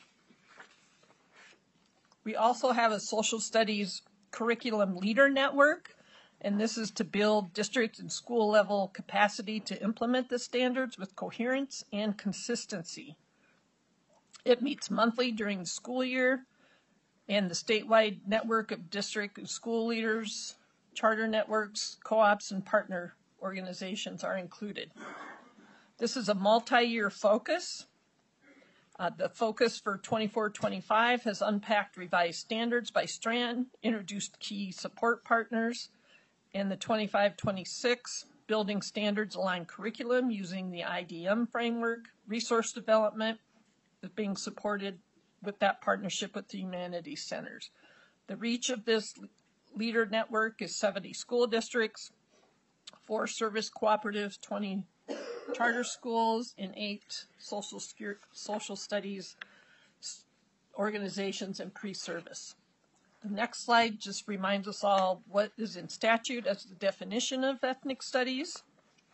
We also have a social studies curriculum leader network, and this is to build district and school level capacity to implement the standards with coherence and consistency. It meets monthly during the school year, and the statewide network of district and school leaders, charter networks, co-ops, and partner organizations are included. This is a multi-year focus. Uh, the focus for twenty-four twenty-five has unpacked revised standards by strand, introduced key support partners, and the twenty-five twenty-six building standards aligned curriculum using the I D M framework, resource development is being supported with that partnership with the Humanities Centers. The reach of this leader network is seventy school districts, four service cooperatives, twenty charter schools, and eight social, social studies organizations and pre-service. The next slide just reminds us all what is in statute as the definition of ethnic studies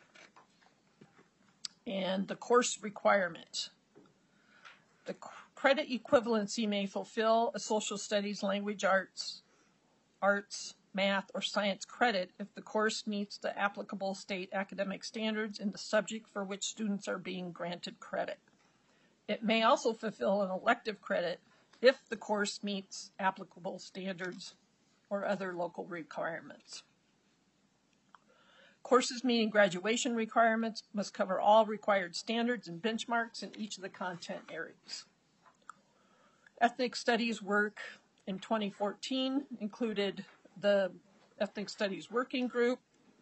and the course requirement. The credit equivalency may fulfill a social studies, language arts, arts, math, or science credit if the course meets the applicable state academic standards in the subject for which students are being granted credit. It may also fulfill an elective credit if the course meets applicable standards or other local requirements. Courses meeting graduation requirements must cover all required standards and benchmarks in each of the content areas. Ethnic studies work in twenty fourteen included the Ethnic Studies Working Group,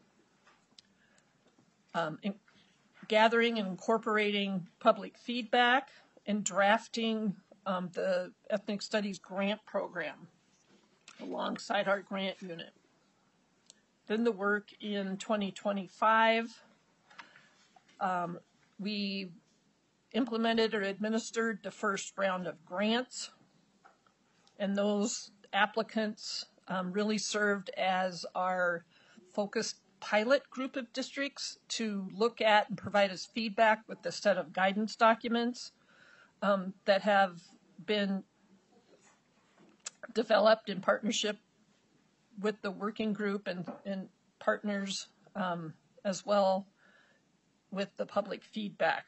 um, in gathering and incorporating public feedback, and drafting um, the Ethnic Studies Grant Program alongside our grant unit. Then the work in twenty twenty-five, um, we implemented or administered the first round of grants, and those applicants um, really served as our focused pilot group of districts to look at and provide us feedback with a set of guidance documents um, that have been developed in partnership with the working group and, and partners um, as well with the public feedback.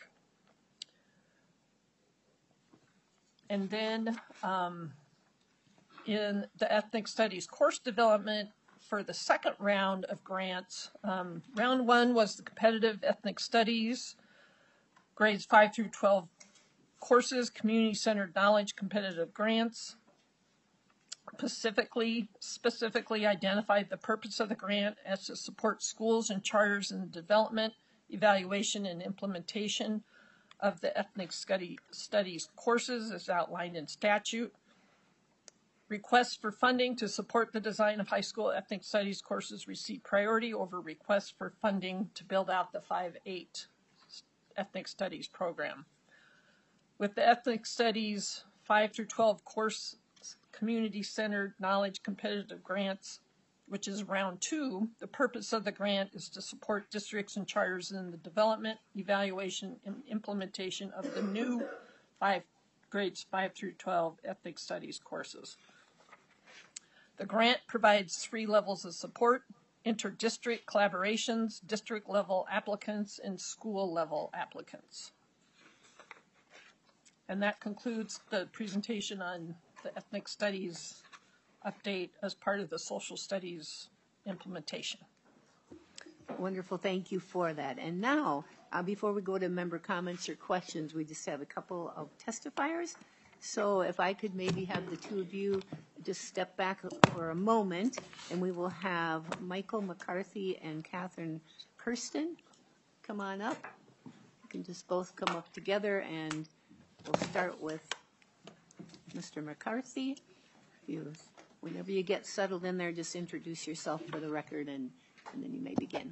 And then um, in the Ethnic Studies course development for the second round of grants, um, round one was the competitive Ethnic Studies, grades five through twelve courses, community-centered knowledge competitive grants. Specifically, specifically identified the purpose of the grant as to support schools and charters in the development, evaluation, and implementation of the ethnic study, studies courses as outlined in statute. Requests for funding to support the design of high school ethnic studies courses received priority over requests for funding to build out the five eight ethnic studies program. With the ethnic studies five through twelve course community-centered knowledge competitive grants, which is round two, the purpose of the grant is to support districts and charters in the development, evaluation, and implementation of the new five grades five through twelve ethnic studies courses. The grant provides three levels of support: inter-district collaborations, district-level applicants, and school-level applicants. And that concludes the presentation on the ethnic studies update as part of the social studies implementation. Wonderful, thank you for that. And now, uh, before we go to member comments or questions, we just have a couple of testifiers. So if I could maybe have the two of you just step back for a moment, and we will have Michael McCarthy and Catherine Kirsten come on up. You can just both come up together, and we'll start with Mister McCarthy. You, whenever you get settled in there, just introduce yourself for the record, and, and then you may begin.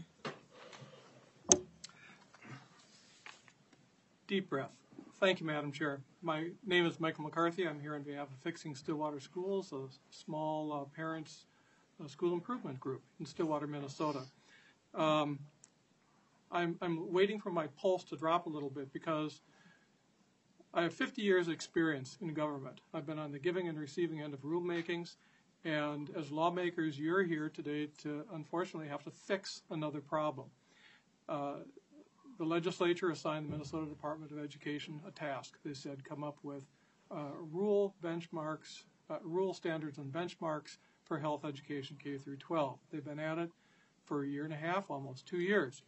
Deep breath. Thank you, Madam Chair. My name is Michael McCarthy. I'm here on behalf of Fixing Stillwater Schools, a small uh, parents uh, school improvement group in Stillwater, Minnesota. Um, I'm, I'm waiting for my pulse to drop a little bit because I have fifty years experience in government. I've been on the giving and receiving end of rulemakings, and as lawmakers, you're here today to unfortunately have to fix another problem. Uh, The legislature assigned the Minnesota Department of Education a task. They said come up with uh, rule benchmarks, uh, rule standards and benchmarks for health education K through twelve. They've been at it for a year and a half, almost two years.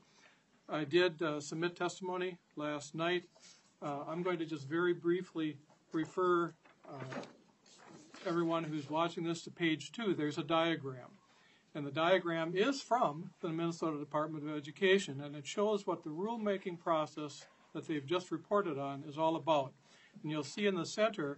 I did uh, submit testimony last night. Uh, I'm going to just very briefly refer uh, everyone who's watching this to page two. There's a diagram. And the diagram is from the Minnesota Department of Education, and it shows what the rulemaking process that they've just reported on is all about. And you'll see in the center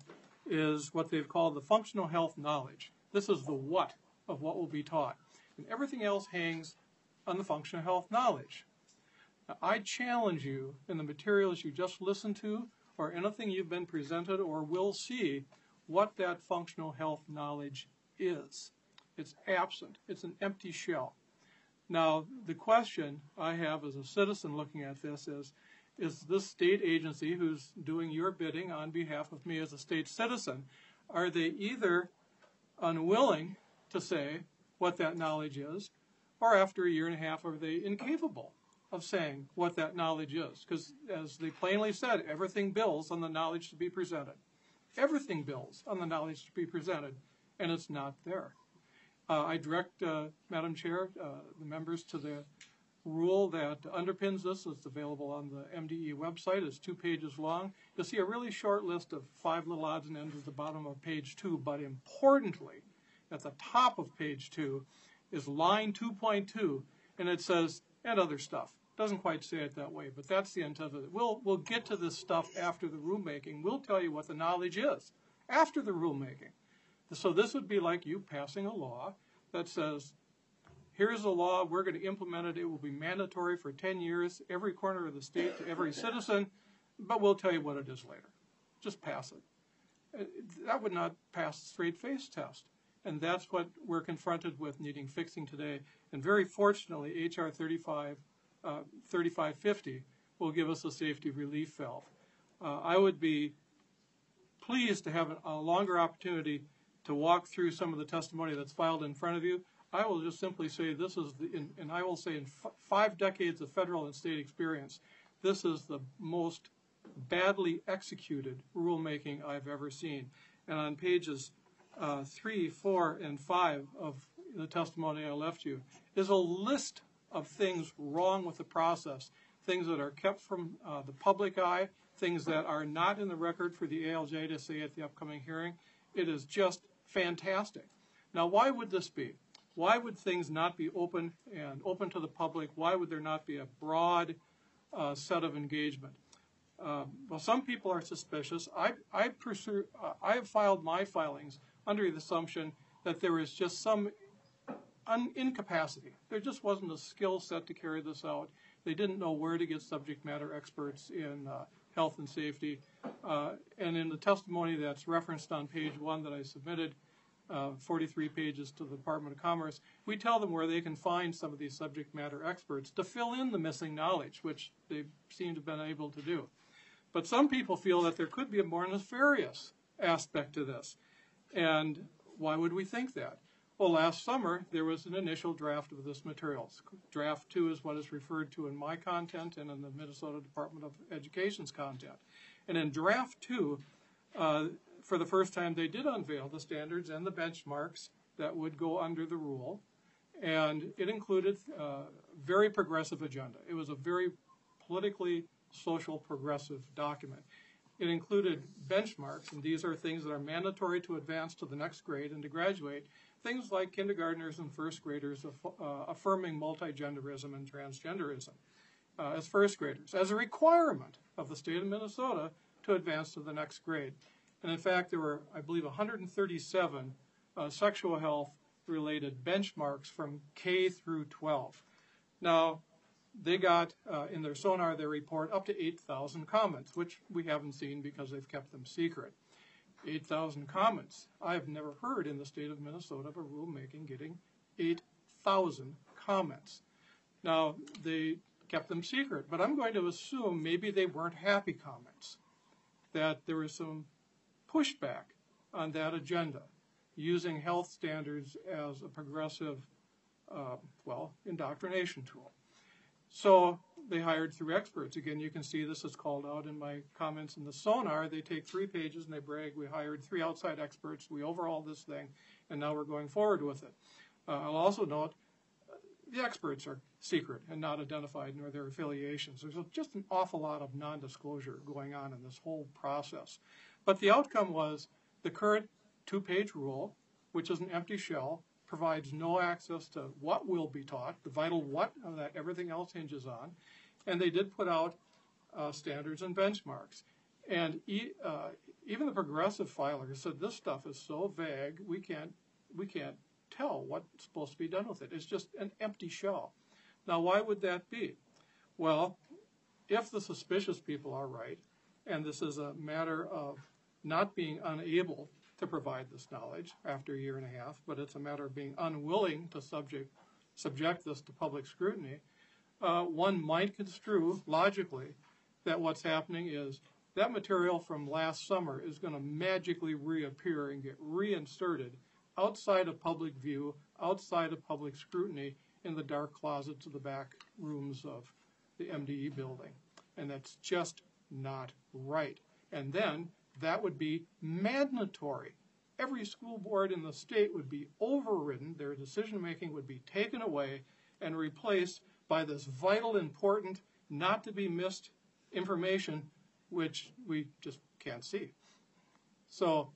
is what they've called the functional health knowledge. This is the what of what will be taught. And everything else hangs on the functional health knowledge. Now, I challenge you in the materials you just listened to or anything you've been presented or will see what that functional health knowledge is. It's absent. It's an empty shell. Now, the question I have as a citizen looking at this is, is this state agency who's doing your bidding on behalf of me as a state citizen, are they either unwilling to say what that knowledge is, or after a year and a half are they incapable of saying what that knowledge is? Because as they plainly said, everything builds on the knowledge to be presented. Everything builds on the knowledge to be presented, and it's not there. Uh, I direct, uh, Madam Chair, uh, the members to the rule that underpins this. It's available on the M D E website. It's two pages long. You'll see a really short list of five little odds and ends at the bottom of page two, but importantly, at the top of page two is line two point two, and it says, and other stuff. Doesn't quite say it that way, but that's the intent of it. We'll, we'll get to this stuff after the rulemaking. We'll tell you what the knowledge is after the rulemaking. So this would be like you passing a law that says, here's a law, we're going to implement it, it will be mandatory for ten years, every corner of the state to every citizen, but we'll tell you what it is later. Just pass it. That would not pass the straight face test. And that's what we're confronted with needing fixing today. And very fortunately, H R thirty-five fifty will give us a safety relief valve. Uh, I would be pleased to have a, a longer opportunity to walk through some of the testimony that's filed in front of you. I will just simply say this is, the, in, and I will say in f five decades of federal and state experience, this is the most badly executed rulemaking I've ever seen. And on pages uh, three, four, and five of the testimony I left you is a list of things wrong with the process, things that are kept from uh, the public eye, things that are not in the record for the A L J to say at the upcoming hearing. It is just fantastic. Now, why would this be? Why would things not be open and open to the public? Why would there not be a broad uh, set of engagement? Um, well, some people are suspicious. I, I, pursue, uh, I have filed my filings under the assumption that there is just some un incapacity. There just wasn't a skill set to carry this out. They didn't know where to get subject matter experts in uh, health and safety. Uh, and in the testimony that's referenced on page one that I submitted, uh, forty-three pages to the Department of Commerce, we tell them where they can find some of these subject matter experts to fill in the missing knowledge, which they seem to have been able to do. But some people feel that there could be a more nefarious aspect to this. And why would we think that? Well, last summer, there was an initial draft of this materials. Draft two is what is referred to in my content and in the Minnesota Department of Education's content. And in draft two, uh, for the first time, they did unveil the standards and the benchmarks that would go under the rule. And it included a uh, very progressive agenda. It was a very politically social progressive document. It included benchmarks, and these are things that are mandatory to advance to the next grade and to graduate, things like kindergartners and first graders aff- uh, affirming multigenderism and transgenderism uh, as first graders, as a requirement of the state of Minnesota to advance to the next grade. And in fact, there were, I believe, one hundred thirty-seven uh, sexual health related benchmarks from K through twelve. Now, they got, uh, in their sonar, their report, up to eight thousand comments, which we haven't seen because they've kept them secret. eight thousand comments. I've never heard in the state of Minnesota of a rulemaking getting eight thousand comments. Now, they kept them secret, but I'm going to assume maybe they weren't happy comments, that there was some pushback on that agenda, using health standards as a progressive, uh, well, indoctrination tool. So they hired three experts. Again, you can see this is called out in my comments in the sonar. They take three pages and they brag, we hired three outside experts, we overhauled this thing, and now we're going forward with it. Uh, I'll also note uh, the experts are secret and not identified, nor their affiliations. There's just an awful lot of non-disclosure going on in this whole process. But the outcome was the current two-page rule, which is an empty shell, provides no access to what will be taught, the vital what that everything else hinges on. And they did put out uh, standards and benchmarks. And e- uh, even the progressive filers said this stuff is so vague, we can't, we can't tell what's supposed to be done with it. It's just an empty shell. Now, why would that be? Well, if the suspicious people are right, and this is a matter of not being unable to provide this knowledge after a year and a half, but it's a matter of being unwilling to subject, subject this to public scrutiny, uh, one might construe logically that what's happening is that material from last summer is going to magically reappear and get reinserted outside of public view, outside of public scrutiny, in the dark closets of the back rooms of the M D E building. And that's just not right. And then that would be mandatory. Every school board in the state would be overridden, their decision-making would be taken away and replaced by this vital, important, not to be missed information, which we just can't see. So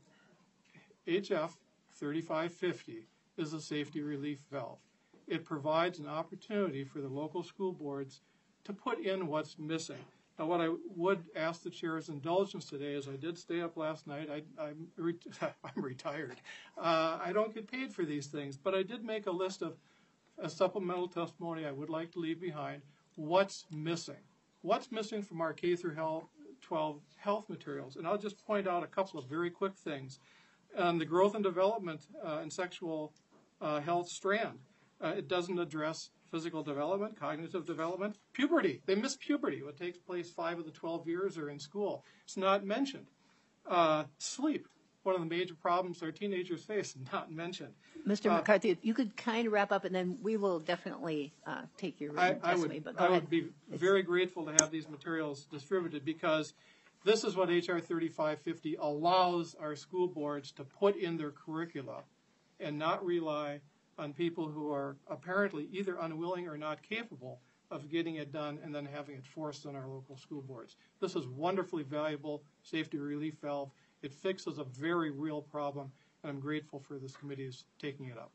H F thirty-five fifty is a safety relief valve. It provides an opportunity for the local school boards to put in what's missing. Now, what I would ask the chair's indulgence today is I did stay up last night. I, I'm, re- I'm retired. Uh, I don't get paid for these things, but I did make a list of a supplemental testimony I would like to leave behind. What's missing? What's missing from our K through twelve health materials? And I'll just point out a couple of very quick things. On the growth and development uh, and sexual uh, health strand, uh, it doesn't address physical development, cognitive development, puberty. They miss puberty. What takes place five of the twelve years are in school. It's not mentioned. Uh, sleep, one of the major problems our teenagers face, not mentioned. Mister Uh, McCarthy, if you could kind of wrap up, and then we will definitely uh, take your I, written I testimony. would, But go I ahead. would be very grateful to have these materials distributed, because this is what H R thirty-five fifty allows our school boards to put in their curricula and not rely on people who are apparently either unwilling or not capable of getting it done and then having it forced on our local school boards. This is wonderfully valuable safety relief valve. It fixes a very real problem, and I'm grateful for this committee's taking it up.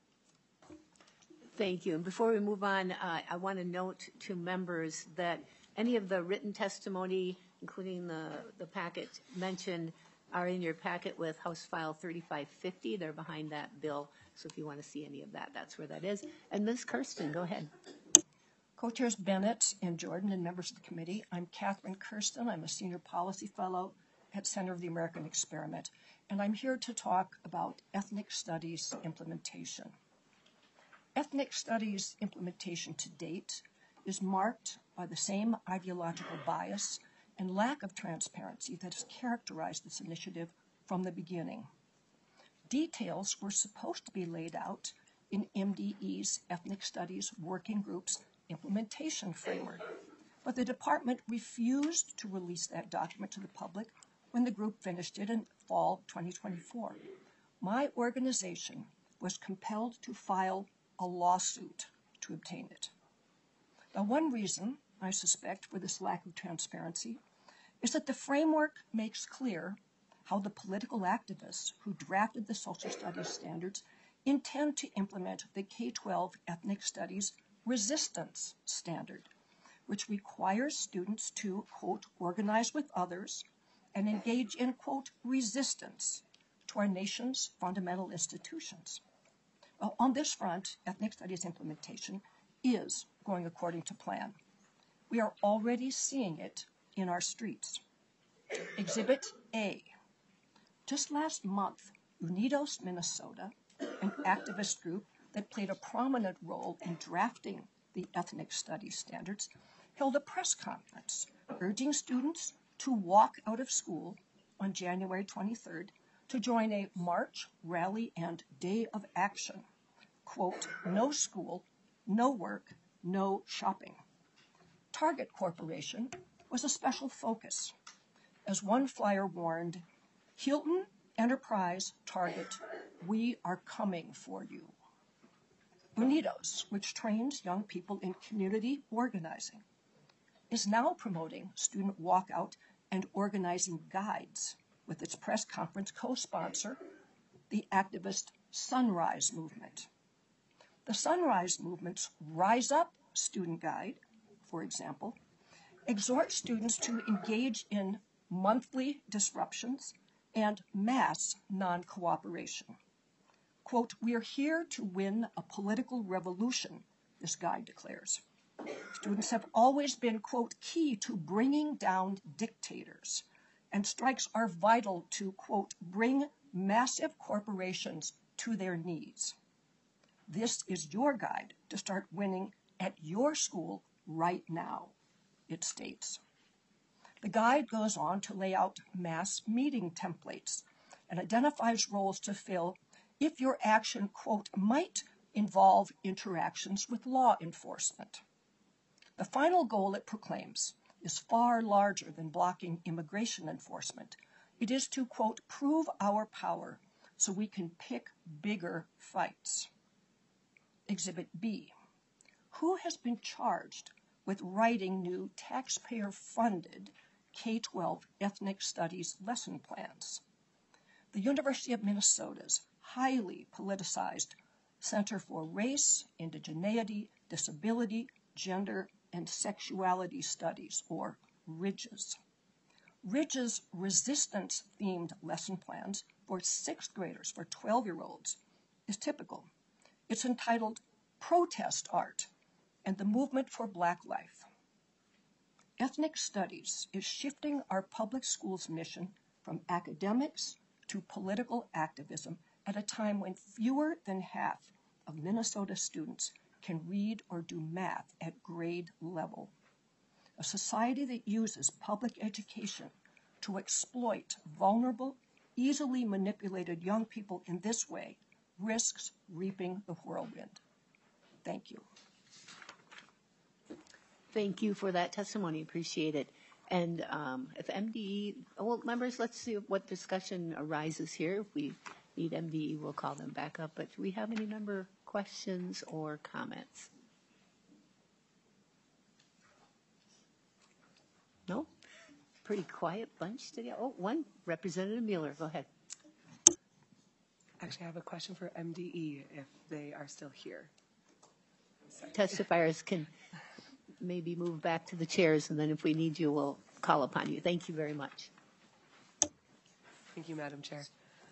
Thank you. And before we move on, uh, I want to note to members that any of the written testimony, including the, the packet mentioned, are in your packet with House File thirty-five fifty. They're behind that bill. So if you want to see any of that, that's where that is. And Miz Kirsten, go ahead. Co-chairs Bennett and Jordan and members of the committee, I'm Catherine Kirsten. I'm a senior policy fellow at Center of the American Experiment, and I'm here to talk about ethnic studies implementation. Ethnic studies implementation to date is marked by the same ideological bias and lack of transparency that has characterized this initiative from the beginning. Details were supposed to be laid out in M D E's Ethnic Studies Working Group's implementation framework, but the department refused to release that document to the public when the group finished it in fall twenty twenty-four. My organization was compelled to file a lawsuit to obtain it. Now, one reason, I suspect, for this lack of transparency is that the framework makes clear how the political activists who drafted the social studies standards intend to implement the K twelve ethnic studies resistance standard, which requires students to, quote, organize with others and engage in, quote, resistance to our nation's fundamental institutions. Well, on this front, ethnic studies implementation is going according to plan. We are already seeing it in our streets. Exhibit A. Just last month, Unidos Minnesota, an activist group that played a prominent role in drafting the ethnic studies standards, held a press conference urging students to walk out of school on January twenty-third to join a march, rally, and day of action. Quote, no school, no work, no shopping. Target Corporation was a special focus. As one flyer warned, Hilton, Enterprise, Target, we are coming for you. Unidos, which trains young people in community organizing, is now promoting student walkout and organizing guides with its press conference co-sponsor, the activist Sunrise Movement. The Sunrise Movement's Rise Up student guide, for example, exhorts students to engage in monthly disruptions and mass non-cooperation. Quote, we are here to win a political revolution, this guide declares. Students have always been, quote, key to bringing down dictators, and strikes are vital to, quote, bring massive corporations to their knees. This is your guide to start winning at your school right now, it states. The guide goes on to lay out mass meeting templates and identifies roles to fill if your action, quote, might involve interactions with law enforcement. The final goal it proclaims is far larger than blocking immigration enforcement. It is to, quote, prove our power so we can pick bigger fights. Exhibit B. Who has been charged with writing new taxpayer-funded K twelve ethnic studies lesson plans? The University of Minnesota's highly politicized Center for Race, Indigeneity, Disability, Gender, and Sexuality Studies, or RIDGES. RIDGES resistance-themed lesson plans for sixth graders, for twelve-year-olds, is typical. It's entitled Protest Art and the Movement for Black Life. Ethnic studies is shifting our public schools' mission from academics to political activism at a time when fewer than half of Minnesota students can read or do math at grade level. A society that uses public education to exploit vulnerable, easily manipulated young people in this way risks reaping the whirlwind. Thank you. Thank you for that testimony. Appreciate it. And um, if M D E, well, members, let's see what discussion arises here. If we need M D E, we'll call them back up. But do we have any member questions or comments? No? Pretty quiet bunch today. Oh, one, Representative Mueller, go ahead. Actually, I have a question for M D E if they are still here. Sorry. Testifiers can maybe move back to the chairs, and then if we need you, we'll call upon you. Thank you very much. Thank you, Madam Chair.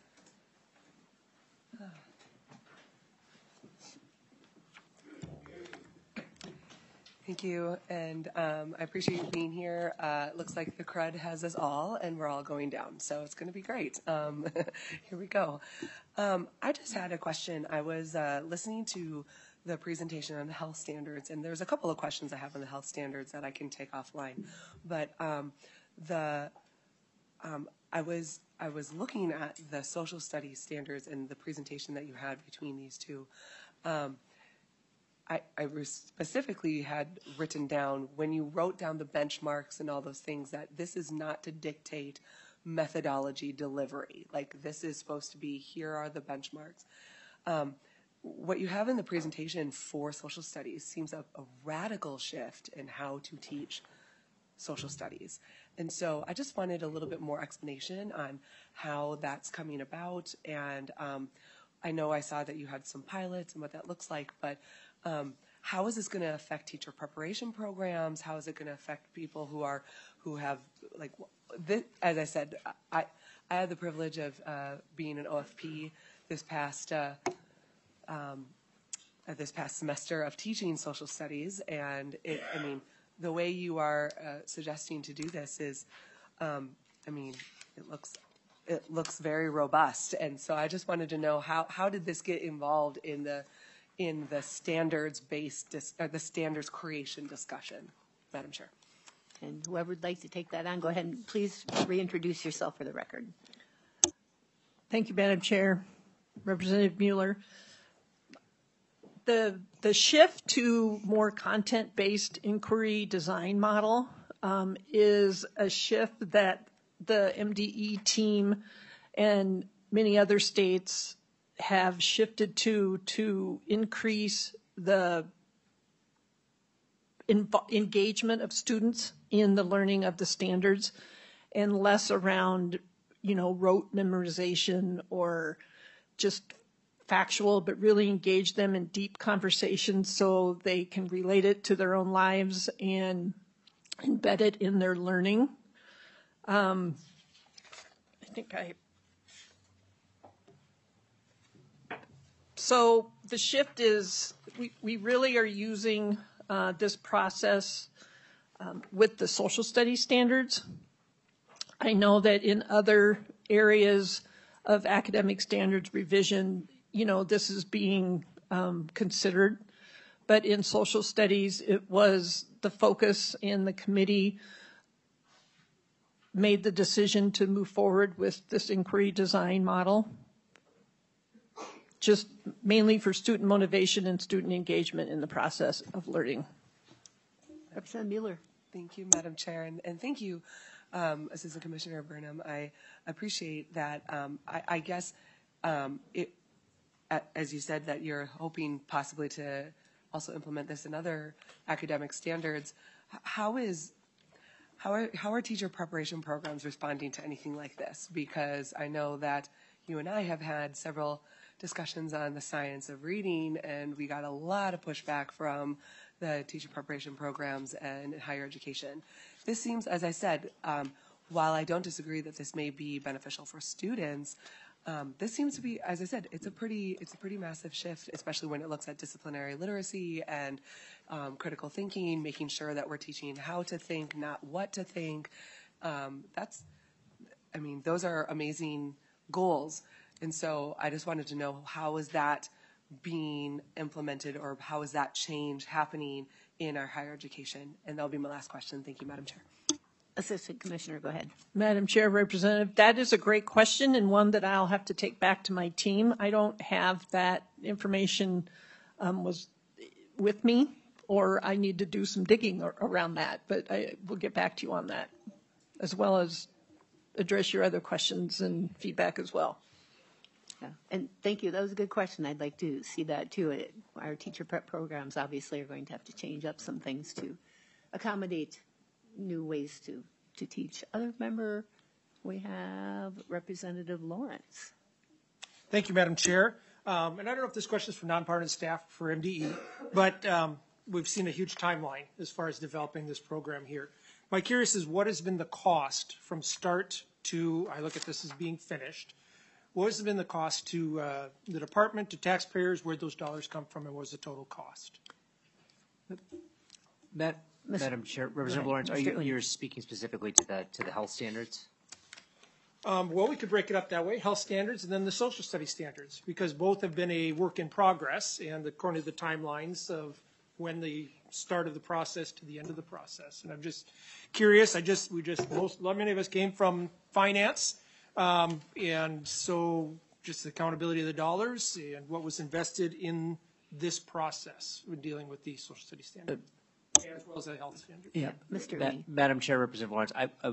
Thank you, and um, I appreciate you being here. Uh, it looks like the crud has us all, and we're all going down, so it's going to be great. Um, here we go. Um, I just had a question. I was uh, listening to the presentation on the health standards, and there's a couple of questions I have on the health standards that I can take offline. But um, the um, I was I was looking at the social studies standards and the presentation that you had between these two. Um, I, I specifically had written down when you wrote down the benchmarks and all those things that this is not to dictate methodology delivery. Like, this is supposed to be, here are the benchmarks. Um, what you have in the presentation for social studies seems a, a radical shift in how to teach social studies. And so I just wanted a little bit more explanation on how that's coming about. And um, I know I saw that you had some pilots and what that looks like, but um, how is this going to affect teacher preparation programs? How is it going to affect people who are, who have, like, this, as I said, I, I had the privilege of uh, being an O F P this past, uh, um, uh, this past semester of teaching social studies. And it, I mean, the way you are uh, suggesting to do this is, um, I mean, it looks, it looks very robust. And so I just wanted to know how, how did this get involved in the, in the standards-based, dis- uh, the standards creation discussion, Madam Chair? And whoever would like to take that on, go ahead and please reintroduce yourself for the record. Thank you, Madam Chair. Representative Mueller. The, the shift to more content-based inquiry design model um, is a shift that the M D E team and many other states have shifted to to increase the inv- engagement of students in the learning of the standards and less around, you know, rote memorization or just factual, but really engage them in deep conversations so they can relate it to their own lives and embed it in their learning. Um, I think I... So the shift is we, we really are using uh, this process um, with the social studies standards. I know that in other areas of academic standards revision, you know, this is being um, considered. But in social studies, it was the focus, and the committee made the decision to move forward with this inquiry design model, just mainly for student motivation and student engagement in the process of learning. Representative Mueller. Thank you, Madam Chair, and, and thank you, um, Assistant Commissioner Burnham. I appreciate that. Um, I, I guess um, it, as you said, that you're hoping possibly to also implement this in other academic standards. How is how are how are teacher preparation programs responding to anything like this? Because I know that you and I have had several discussions on the science of reading, and we got a lot of pushback from the teacher preparation programs and in higher education. This seems, as I said, um, while I don't disagree that this may be beneficial for students, um, this seems to be, as I said, it's a pretty it's a pretty massive shift, especially when it looks at disciplinary literacy and um, critical thinking, making sure that we're teaching how to think, not what to think. Um, that's, I mean, those are amazing goals. And so I just wanted to know, how is that being implemented, or how is that change happening in our higher education? And that'll be my last question. Thank you, Madam Chair. Assistant Commissioner, go ahead. Madam Chair, Representative, that is a great question, and one that I'll have to take back to my team. I don't have that information um, was with me, or I need to do some digging ar- around that, but I will get back to you on that, as well as address your other questions and feedback as well. Yeah. And thank you. That was a good question. I'd like to see that too. It, our teacher prep programs obviously are going to have to change up some things to accommodate new ways to, to teach. Other member, we have Representative Lawrence. Thank you, Madam Chair. Um, and I don't know if this question is for nonpartisan staff or for M D E, but um, we've seen a huge timeline as far as developing this program here. My curious is, what has been the cost from start to, I look at this as being finished, what has been the cost to uh, the department, to taxpayers, where those dollars come from, and what was the total cost? Matt, Madam Chair, Representative Lawrence, are you you're speaking specifically to the to the health standards? Um, well, we could break it up that way: health standards and then the social studies standards, because both have been a work in progress, and according to the timelines of when the start of the process to the end of the process. And I'm just curious. I just we just most many of us came from finance. Um, and so just the accountability of the dollars and what was invested in this process when dealing with the social studies standard, uh, as well as the health standard. Yeah, Mister Ma- Lee. Madam Chair, Representative Lawrence, I, I,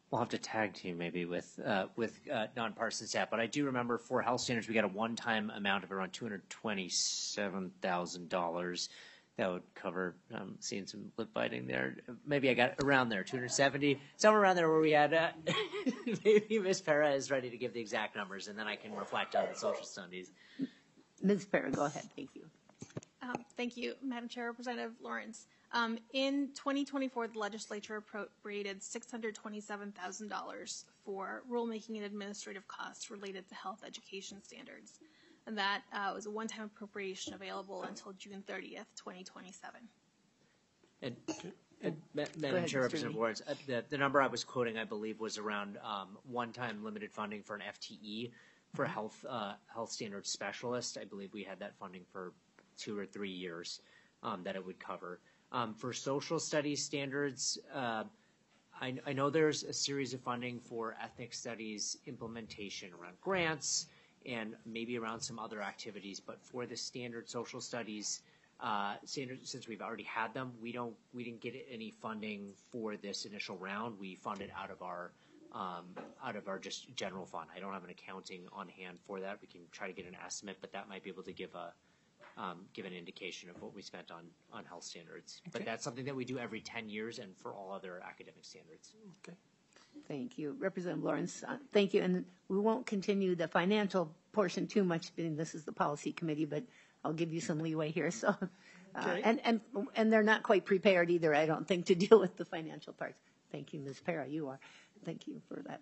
we'll have to tag team maybe with uh, with uh, nonpartisan staff. But I do remember for health standards, we got a one-time amount of around two hundred twenty-seven thousand dollars. That would cover, um, seeing some lip biting there. Maybe I got around there, two hundred seventy, somewhere around there where we had, uh, maybe Miz Para is ready to give the exact numbers, and then I can reflect on the social studies. Miz Para, go ahead. Thank you. Um, thank you, Madam Chair, Representative Lawrence. Um, in twenty twenty-four, the legislature appropriated six hundred twenty-seven thousand dollars for rulemaking and administrative costs related to health education standards. And that uh, was a one-time appropriation available until June thirtieth, twenty twenty-seven. And, and Ma- Madam ahead, Chair, Mister Representative Lee. Lawrence, uh, the, the number I was quoting, I believe, was around um, one-time limited funding for an F T E for a health uh, health standards specialist. I believe we had that funding for two or three years um, that it would cover. Um, for social studies standards, uh, I, I know there's a series of funding for ethnic studies implementation around grants and maybe around some other activities, but for the standard social studies uh, standard, since we've already had them, we don't we didn't get any funding for this initial round. We funded out of our um, out of our just general fund. I don't have an accounting on hand for that. We can try to get an estimate, but that might be able to give a um, give an indication of what we spent on on health standards. But that's something that we do every ten years and for all other academic standards. Okay. Thank you. Representative Lawrence, uh, thank you. And we won't continue the financial portion too much, being this is the policy committee, but I'll give you some leeway here. So, uh, Okay. and, and, and they're not quite prepared either, I don't think, to deal with the financial parts. Thank you, Miz Para, you are. Thank you for that.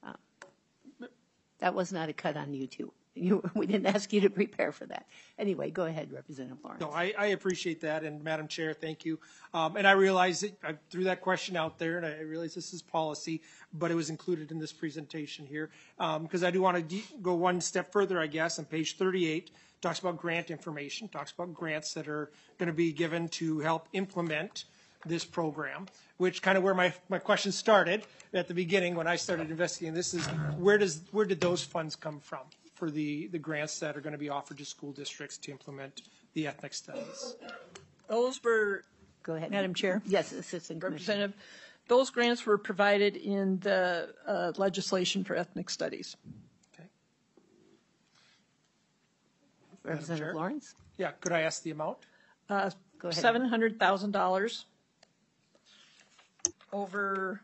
Uh, that was not a cut on you two. You, we didn't ask you to prepare for that. Anyway, go ahead, Representative Lawrence. No, I, I appreciate that, and Madam Chair, thank you. Um, and I realize that I threw that question out there, and I realize this is policy, but it was included in this presentation here. Because um, I do want to de- go one step further, I guess. On page thirty-eight, talks about grant information, talks about grants that are going to be given to help implement this program, which kind of where my, my question started at the beginning when I started investigating this is where does where did those funds come from for the, the grants that are going to be offered to school districts to implement the ethnic studies? Those were, Go ahead. Madam Chair, Yes, Assistant Commissioner. Representative, those grants were provided in the uh, legislation for ethnic studies. Okay. Representative Chair? Lawrence? Yeah, could I ask the amount? Uh, Go ahead. seven hundred thousand dollars over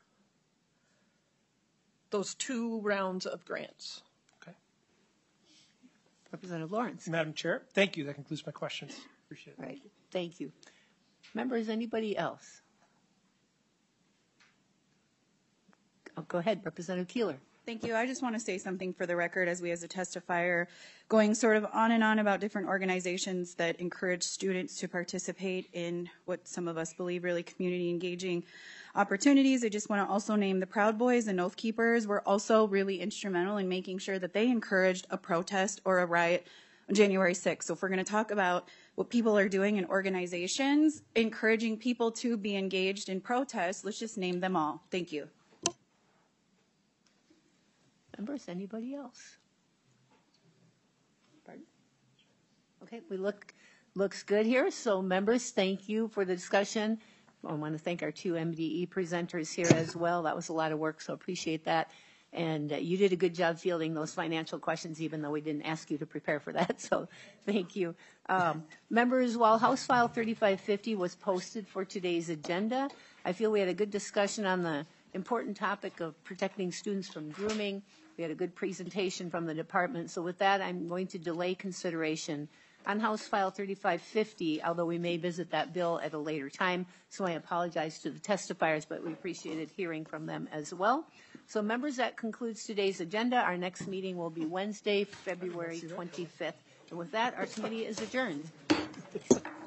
those two rounds of grants. Okay. Representative Lawrence. Madam Chair, thank you. That concludes my questions. Appreciate it. All right, thank you. Members, anybody else? Oh, go ahead, Representative Keeler. Thank you. I just want to say something for the record as we as a testifier going sort of on and on about different organizations that encourage students to participate in what some of us believe really community engaging opportunities. I just want to also name the Proud Boys and Oath Keepers were also really instrumental in making sure that they encouraged a protest or a riot on January sixth. So if we're going to talk about what people are doing in organizations, encouraging people to be engaged in protests, let's just name them all. Thank you. Members, anybody else? Pardon? Okay, we look, looks good here. So members, thank you for the discussion. I want to thank our two M D E presenters here as well. That was a lot of work, so appreciate that. And uh, you did a good job fielding those financial questions, even though we didn't ask you to prepare for that. So thank you. Um, members, while House File thirty-five fifty was posted for today's agenda, I feel we had a good discussion on the important topic of protecting students from grooming. We had a good presentation from the department. So with that, I'm going to delay consideration on House File thirty-five fifty, although we may visit that bill at a later time. So I apologize to the testifiers, but we appreciated hearing from them as well. So members, that concludes today's agenda. Our next meeting will be Wednesday, February twenty-fifth. And with that, our committee is adjourned.